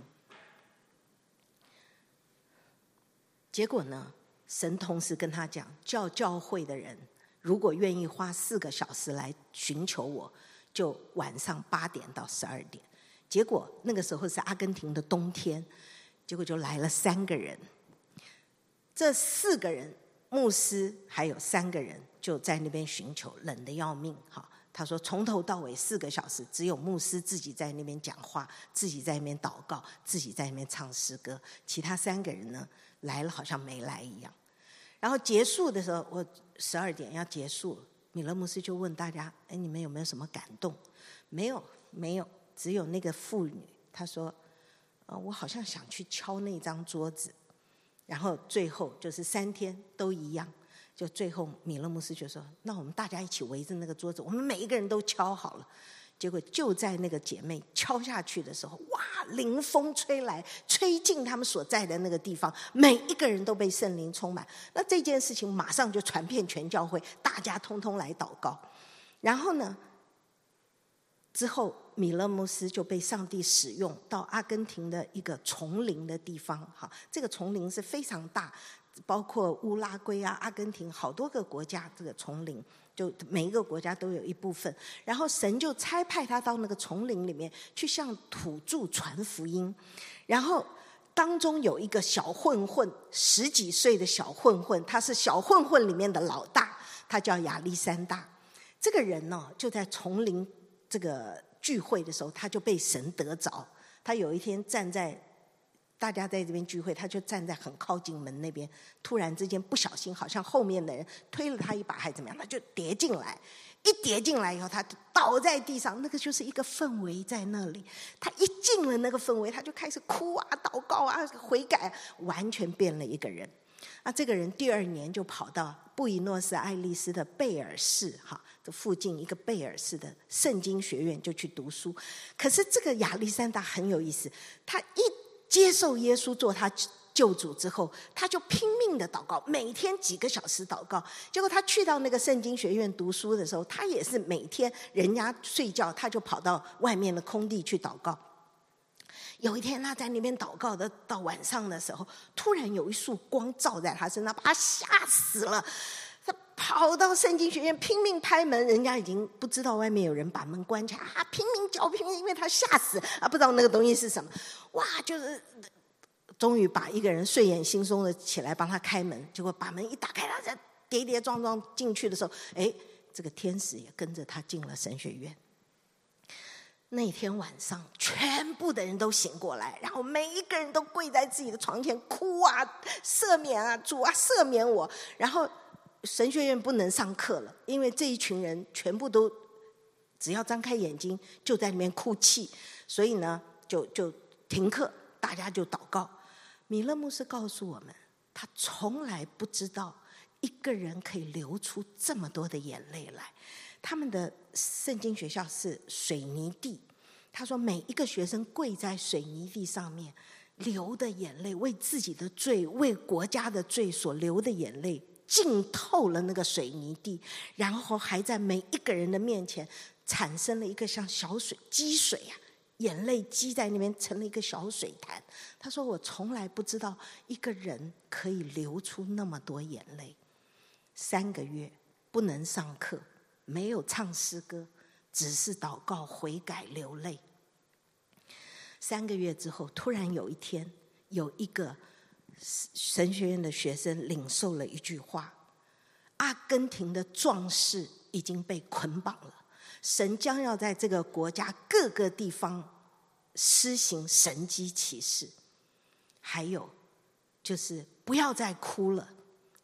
结果呢，神同时跟他讲，叫教会的人如果愿意花四个小时来寻求我，就晚上八点到十二点。结果那个时候是阿根廷的冬天，结果就来了三个人，这四个人牧师还有三个人就在那边寻求，冷得要命。他说从头到尾四个小时，只有牧师自己在那边讲话，自己在那边祷告，自己在那边唱诗歌，其他三个人呢来了好像没来一样。然后结束的时候，我十二点要结束，米勒牧师就问大家，哎，你们有没有什么感动？没有，没有，只有那个妇女，她说，呃，我好像想去敲那张桌子。然后最后就是三天都一样，就最后米勒牧师就说，那我们大家一起围着那个桌子，我们每一个人都敲好了。结果就在那个姐妹敲下去的时候，哇，灵风吹来，吹进他们所在的那个地方，每一个人都被圣灵充满。那这件事情马上就传遍全教会，大家通通来祷告。然后呢，之后米勒牧师就被上帝使用到阿根廷的一个丛林的地方，好，这个丛林是非常大，包括乌拉圭啊、阿根廷好多个国家，这个丛林就每一个国家都有一部分。然后神就差派他到那个丛林里面去向土著传福音。然后当中有一个小混混，十几岁的小混混，他是小混混里面的老大，他叫亚历山大。这个人呢，就在丛林这个聚会的时候，他就被神得着。他有一天站在大家在这边聚会，他就站在很靠近门那边，突然之间不小心，好像后面的人推了他一把还怎么样，他就跌进来。一跌进来以后，他就倒在地上，那个就是一个氛围在那里。他一进了那个氛围，他就开始哭啊、祷告啊、悔改，完全变了一个人。那这个人第二年就跑到布宜诺斯艾利斯的贝尔市，哈，这附近一个贝尔市的圣经学院就去读书。可是这个亚历山大很有意思，他一接受耶稣做他救主之后，他就拼命的祷告，每天几个小时祷告。结果他去到那个圣经学院读书的时候，他也是每天人家睡觉，他就跑到外面的空地去祷告。有一天他在那边祷告的到晚上的时候，突然有一束光照在他身上，把他吓死了。他跑到圣经学院拼命拍门，人家已经不知道外面有人把门关起来啊，拼命叫拼命，因为他吓死啊，不知道那个东西是什么。哇，就是终于把一个人睡眼惺忪的起来帮他开门，结果把门一打开，他在跌跌撞撞进去的时候，哎，这个天使也跟着他进了神学院。那天晚上全部的人都醒过来，然后每一个人都跪在自己的床前哭啊，赦免啊，主啊赦免我。然后神学院不能上课了，因为这一群人全部都只要张开眼睛就在里面哭泣，所以呢就就停课，大家就祷告。米勒牧师告诉我们，他从来不知道一个人可以流出这么多的眼泪来。他们的圣经学校是水泥地，他说每一个学生跪在水泥地上面流的眼泪，为自己的罪、为国家的罪所流的眼泪浸透了那个水泥地，然后还在每一个人的面前产生了一个像小水积水啊，眼泪积在那边成了一个小水潭。他说我从来不知道一个人可以流出那么多眼泪。三个月不能上课，没有唱诗歌，只是祷告悔改流泪。三个月之后，突然有一天，有一个神学院的学生领受了一句话：阿根廷的壮士已经被捆绑了，神将要在这个国家各个地方施行神迹奇事。还有就是不要再哭了，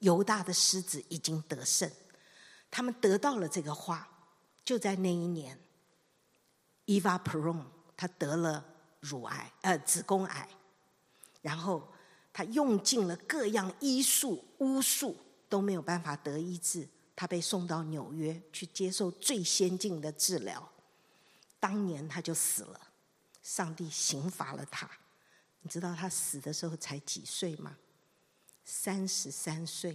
犹大的狮子已经得胜。他们得到了这个话，就在那一年 Eva Peron 她得了乳癌呃子宫癌，然后她用尽了各样医术巫术都没有办法得医治，她被送到纽约去接受最先进的治疗。当年她就死了，上帝刑罚了她。你知道她死的时候才几岁吗？三十三岁。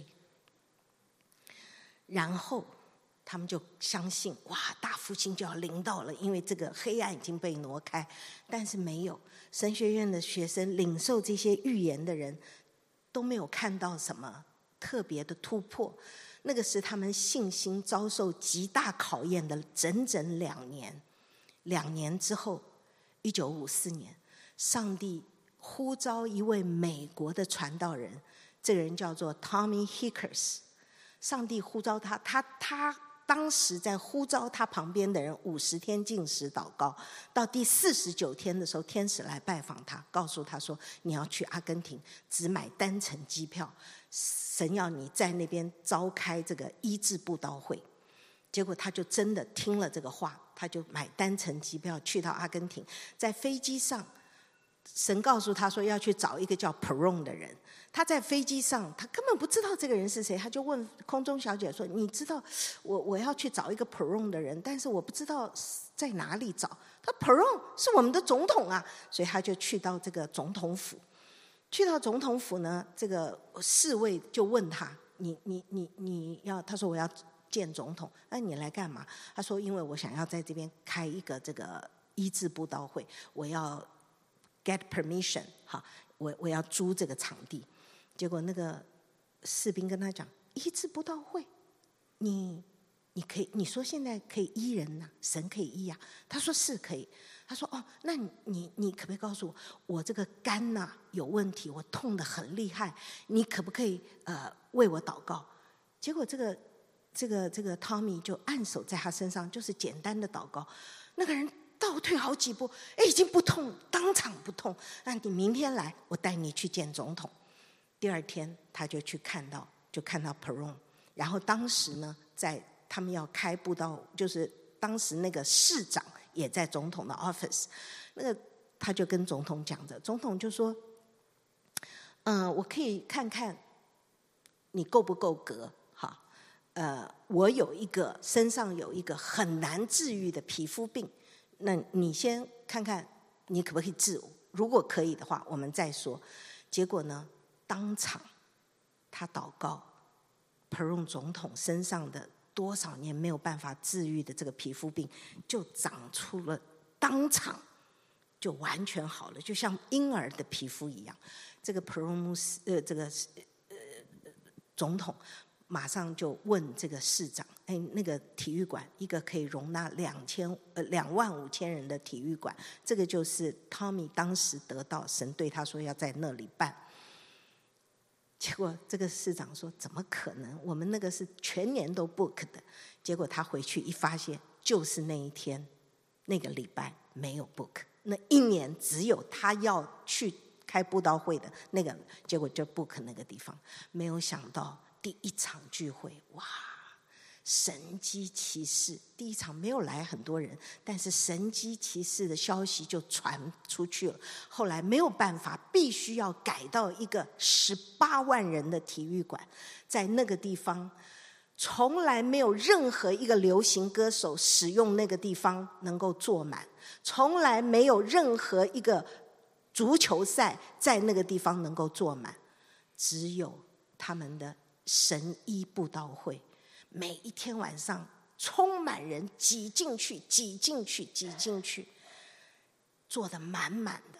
然后他们就相信，哇，大复兴就要临到了，因为这个黑暗已经被挪开。但是没有，神学院的学生领受这些预言的人都没有看到什么特别的突破。那个是他们信心遭受极大考验的整整两年。两年之后，一九五四年，上帝呼召一位美国的传道人，这个人叫做 Tommy Hickers。上帝呼召他，他他当时在呼召他旁边的人五十天禁食祷告，到第四十九天的时候，天使来拜访他，告诉他说：“你要去阿根廷，只买单程机票，神要你在那边召开这个医治布道会。”结果他就真的听了这个话，他就买单程机票去到阿根廷，在飞机上，神告诉他说要去找一个叫 Peron 的人。他在飞机上，他根本不知道这个人是谁，他就问空中小姐说：“你知道我我要去找一个 Peron 的人，但是我不知道在哪里找。”他 Peron 是我们的总统啊，所以他就去到这个总统府。去到总统府呢，这个侍卫就问他：“你你你你要？”他说：“我要见总统。”那你来干嘛？他说：“因为我想要在这边开一个这个医治布道会，我要 get permission， 好，我我要租这个场地。”结果那个士兵跟他讲：“医治布道会，你你可以，你说现在可以医人呐、啊，神可以医啊。”他说：“是可以。”他说：“哦，那你你你可不可以告诉我，我这个肝呐、啊、有问题，我痛得很厉害，你可不可以呃为我祷告？”结果这个这个这个 Tommy 就按手在他身上，就是简单的祷告，那个人倒退好几步，哎，已经不痛，当场不痛。那你明天来，我带你去见总统。第二天他就去看到，就看到 Peron。然后当时呢，在他们要开布道，就是当时那个市长也在总统的 office， 那个他就跟总统讲着，总统就说：“嗯、呃，我可以看看你够不够格，哈，呃，我有一个身上有一个很难治愈的皮肤病，那你先看看你可不可以治我，如果可以的话，我们再说。”结果呢，当场他祷告 Peron 总统身上的多少年没有办法治愈的这个皮肤病就长出了，当场就完全好了，就像婴儿的皮肤一样。这个 Peron 呃这个呃总统马上就问这个市长：“哎，那个体育馆，一个可以容纳两千呃两万五千人的体育馆，这个就是 Tommy 当时得到神对他说要在那里办。”结果这个市长说：“怎么可能？我们那个是全年都 book 的。”结果他回去一发现，就是那一天那个礼拜没有 book， 那一年只有他要去开布道会的那个，结果就 book 那个地方。没有想到第一场聚会，哇，神机骑士，第一场没有来很多人，但是神机骑士的消息就传出去了。后来没有办法，必须要改到一个十八万人的体育馆，在那个地方从来没有任何一个流行歌手使用那个地方能够坐满，从来没有任何一个足球赛在那个地方能够坐满，只有他们的神医布道会，每一天晚上充满人，挤进去挤进去挤进去，坐得满满的。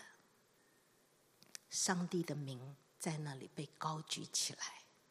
上帝的名在那里被高举起来，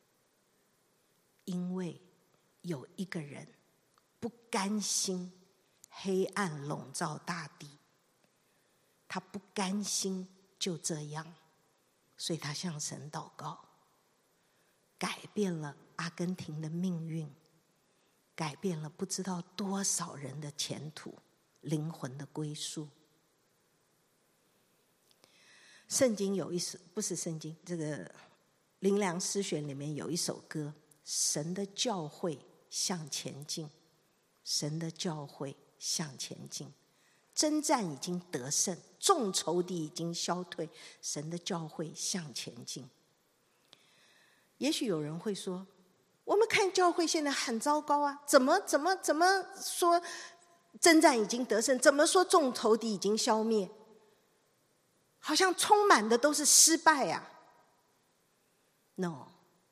因为有一个人不甘心黑暗笼罩大地，他不甘心就这样，所以他向神祷告，改变了阿根廷的命运，改变了不知道多少人的前途，灵魂的归宿。圣经有一首，不是圣经，这个灵粮诗选里面有一首歌，神的教会向前进，神的教会向前进，征战已经得胜，众仇敌已经消退，神的教会向前进。也许有人会说，我们看教会现在很糟糕啊，怎么怎么怎么说征战已经得胜，怎么说众仇敌已经消灭，好像充满的都是失败啊。 No，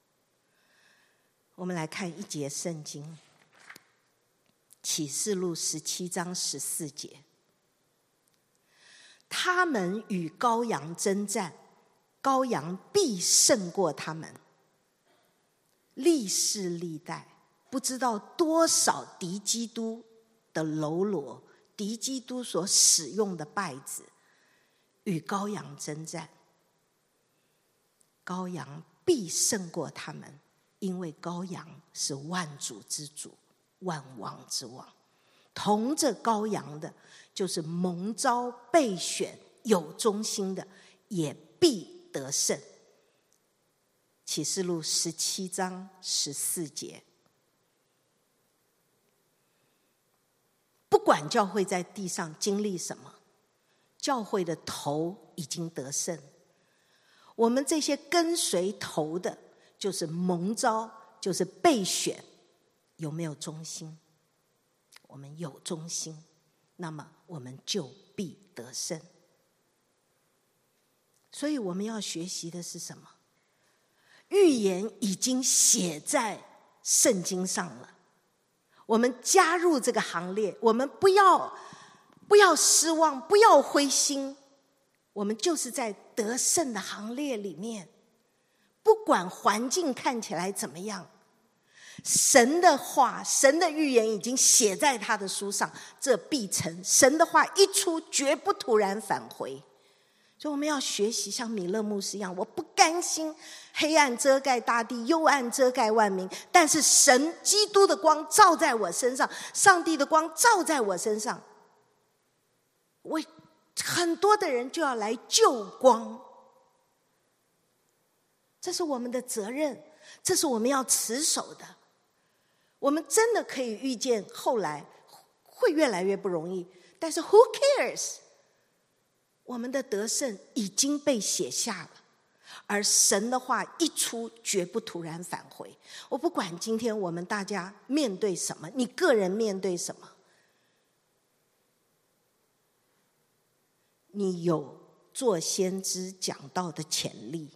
我们来看一节圣经，启示录十七章十四节，他们与羔羊征战，羔羊必胜过他们。历世历代不知道多少敌基督的喽啰，敌基督所使用的败子，与羔羊征战，羔羊必胜过他们，因为羔羊是万主之主，万王之王。同着羔羊的，就是蒙召备选有忠心的，也必得胜。启示录十七章十四节。不管教会在地上经历什么，教会的头已经得胜。我们这些跟随头的，就是蒙召，就是备选，有没有忠心？我们有忠心，那么我们就必得胜。所以我们要学习的是什么？预言已经写在圣经上了，我们加入这个行列，我们不要不要失望，不要灰心，我们就是在得胜的行列里面。不管环境看起来怎么样，神的话，神的预言已经写在他的书上，这必成。神的话一出，绝不突然返回。所以我们要学习像米勒牧师一样，我不甘心黑暗遮盖大地，幽暗遮盖万民，但是神基督的光照在我身上，上帝的光照在我身上，我很多的人就要来救光。这是我们的责任，这是我们要持守的。我们真的可以预见后来会越来越不容易，但是 who cares？ 我们的得胜已经被写下了，而神的话一出，绝不突然返回。我不管今天我们大家面对什么，你个人面对什么，你有做先知讲道的潜力，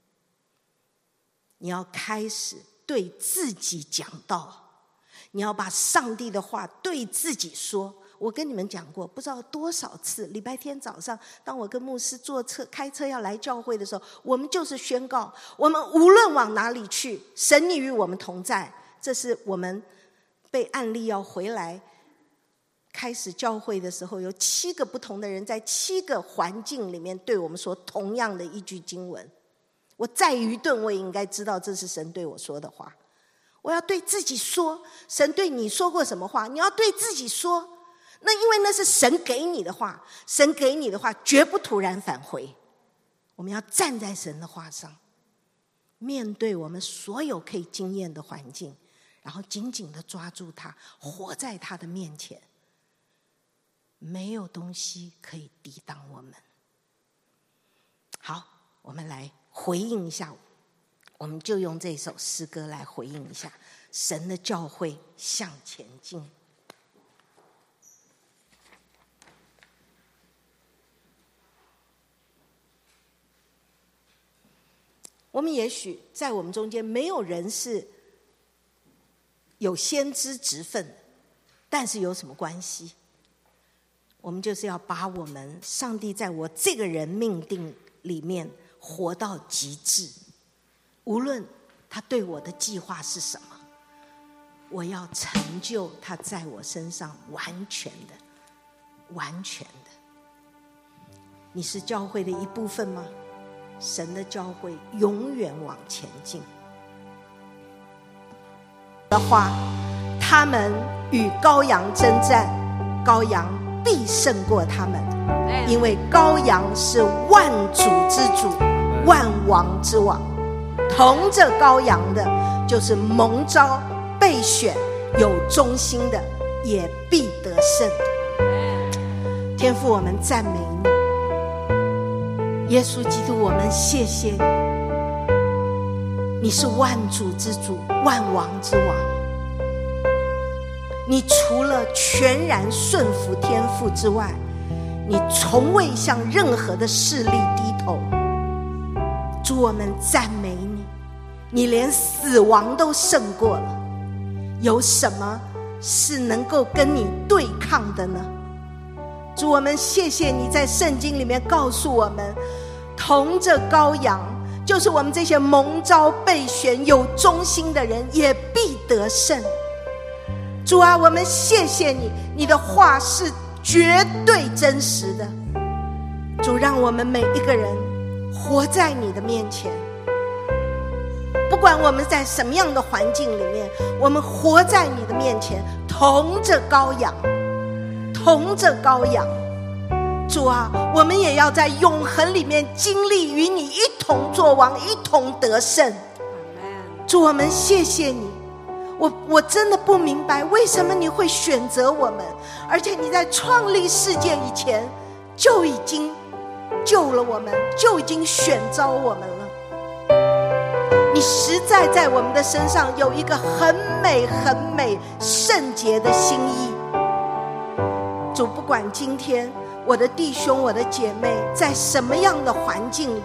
你要开始对自己讲道，你要把上帝的话对自己说。我跟你们讲过不知道多少次，礼拜天早上当我跟牧师坐车开车要来教会的时候，我们就是宣告，我们无论往哪里去，神你与我们同在。这是我们被按立要回来开始教会的时候，有七个不同的人在七个环境里面对我们说同样的一句经文。我再愚钝，我也应该知道这是神对我说的话。我要对自己说，神对你说过什么话，你要对自己说。那因为那是神给你的话，神给你的话绝不突然返回。我们要站在神的话上，面对我们所有可以经验的环境，然后紧紧地抓住它，活在他的面前。没有东西可以抵挡我们。好，我们来回应一下，我们就用这首诗歌来回应一下神的教会向前进。我们也许在我们中间没有人是有先知职分的，但是有什么关系？我们就是要把我们上帝在我这个人命定里面活到极致，无论他对我的计划是什么，我要成就他在我身上完全的完全的。你是教会的一部分吗？神的教会永远往前进的话，他们与羔羊征战，羔羊必胜过他们，因为羔羊是万主之主，万王之王。 同着羔羊的，就是蒙召备选有忠心的，也必得胜。天父，我们赞美你，耶稣基督，我们谢谢你，你是万主之主，万王之王。你除了全然顺服天父之外，你从未向任何的势力低头。主，我们赞美你，你连死亡都胜过了，有什么是能够跟你对抗的呢？主，我们谢谢你在圣经里面告诉我们，同着羔羊，就是我们这些蒙召备选有忠心的人也必得胜。主啊，我们谢谢你，你的话是绝对真实的。主，让我们每一个人活在你的面前，不管我们在什么样的环境里面，我们活在你的面前，同着羔羊，同着羔羊。主啊，我们也要在永恒里面经历与你一同作王，一同得胜。主，我们谢谢你。我我真的不明白为什么你会选择我们，而且你在创立世界以前就已经救了我们，就已经选召我们了。你实在在我们的身上有一个很美很美圣洁的心意。主，不管今天我的弟兄我的姐妹在什么样的环境里，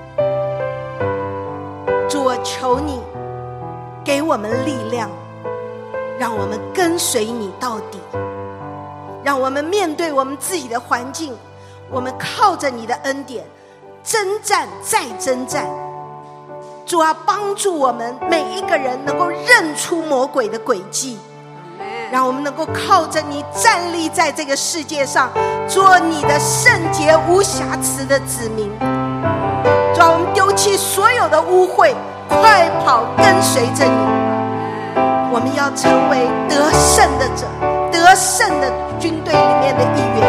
主，我求你给我们力量，让我们跟随你到底，让我们面对我们自己的环境，我们靠着你的恩典征战再征战。主啊，帮助我们每一个人能够认出魔鬼的诡计，让我们能够靠着你站立在这个世界上，做你的圣洁无瑕疵的子民。主啊，我们丢弃所有的污秽，快跑跟随着你。我们要成为得胜的者，得胜的军队里面的一员。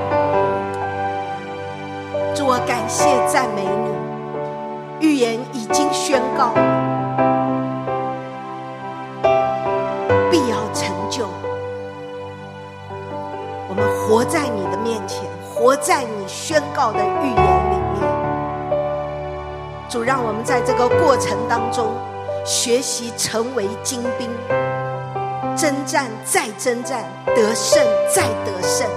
主，我感谢赞美你，预言已经宣告必要成就。我们活在你的面前，活在你宣告的预言里面。主，让我们在这个过程当中学习成为精兵，征战再征战，得胜再得胜。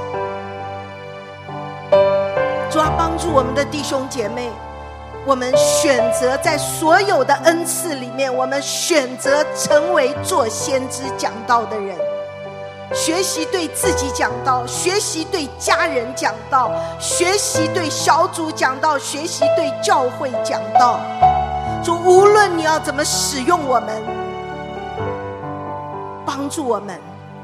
主啊，帮助我们的弟兄姐妹，我们选择在所有的恩赐里面，我们选择成为做先知讲道的人，学习对自己讲道，学习对家人讲道，学习对小组讲道，学习对教会讲道。主，无论你要怎么使用我们，帮助我们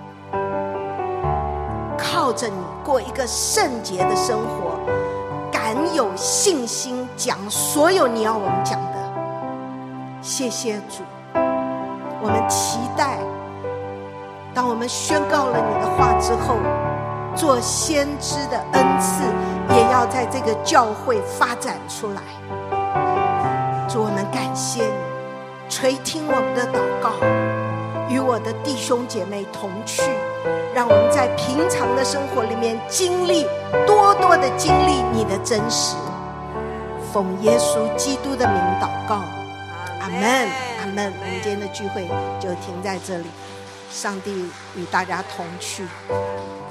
靠着你过一个圣洁的生活，敢有信心讲所有你要我们讲的。谢谢主，我们期待当我们宣告了你的话之后，做先知的恩赐也要在这个教会发展出来。主，我们感谢你，垂听我们的祷告，与我的弟兄姐妹同去，让我们在平常的生活里面经历，多多的经历你的真实。奉耶稣基督的名祷告，阿们，阿们。我们今天的聚会就停在这里，上帝与大家同去。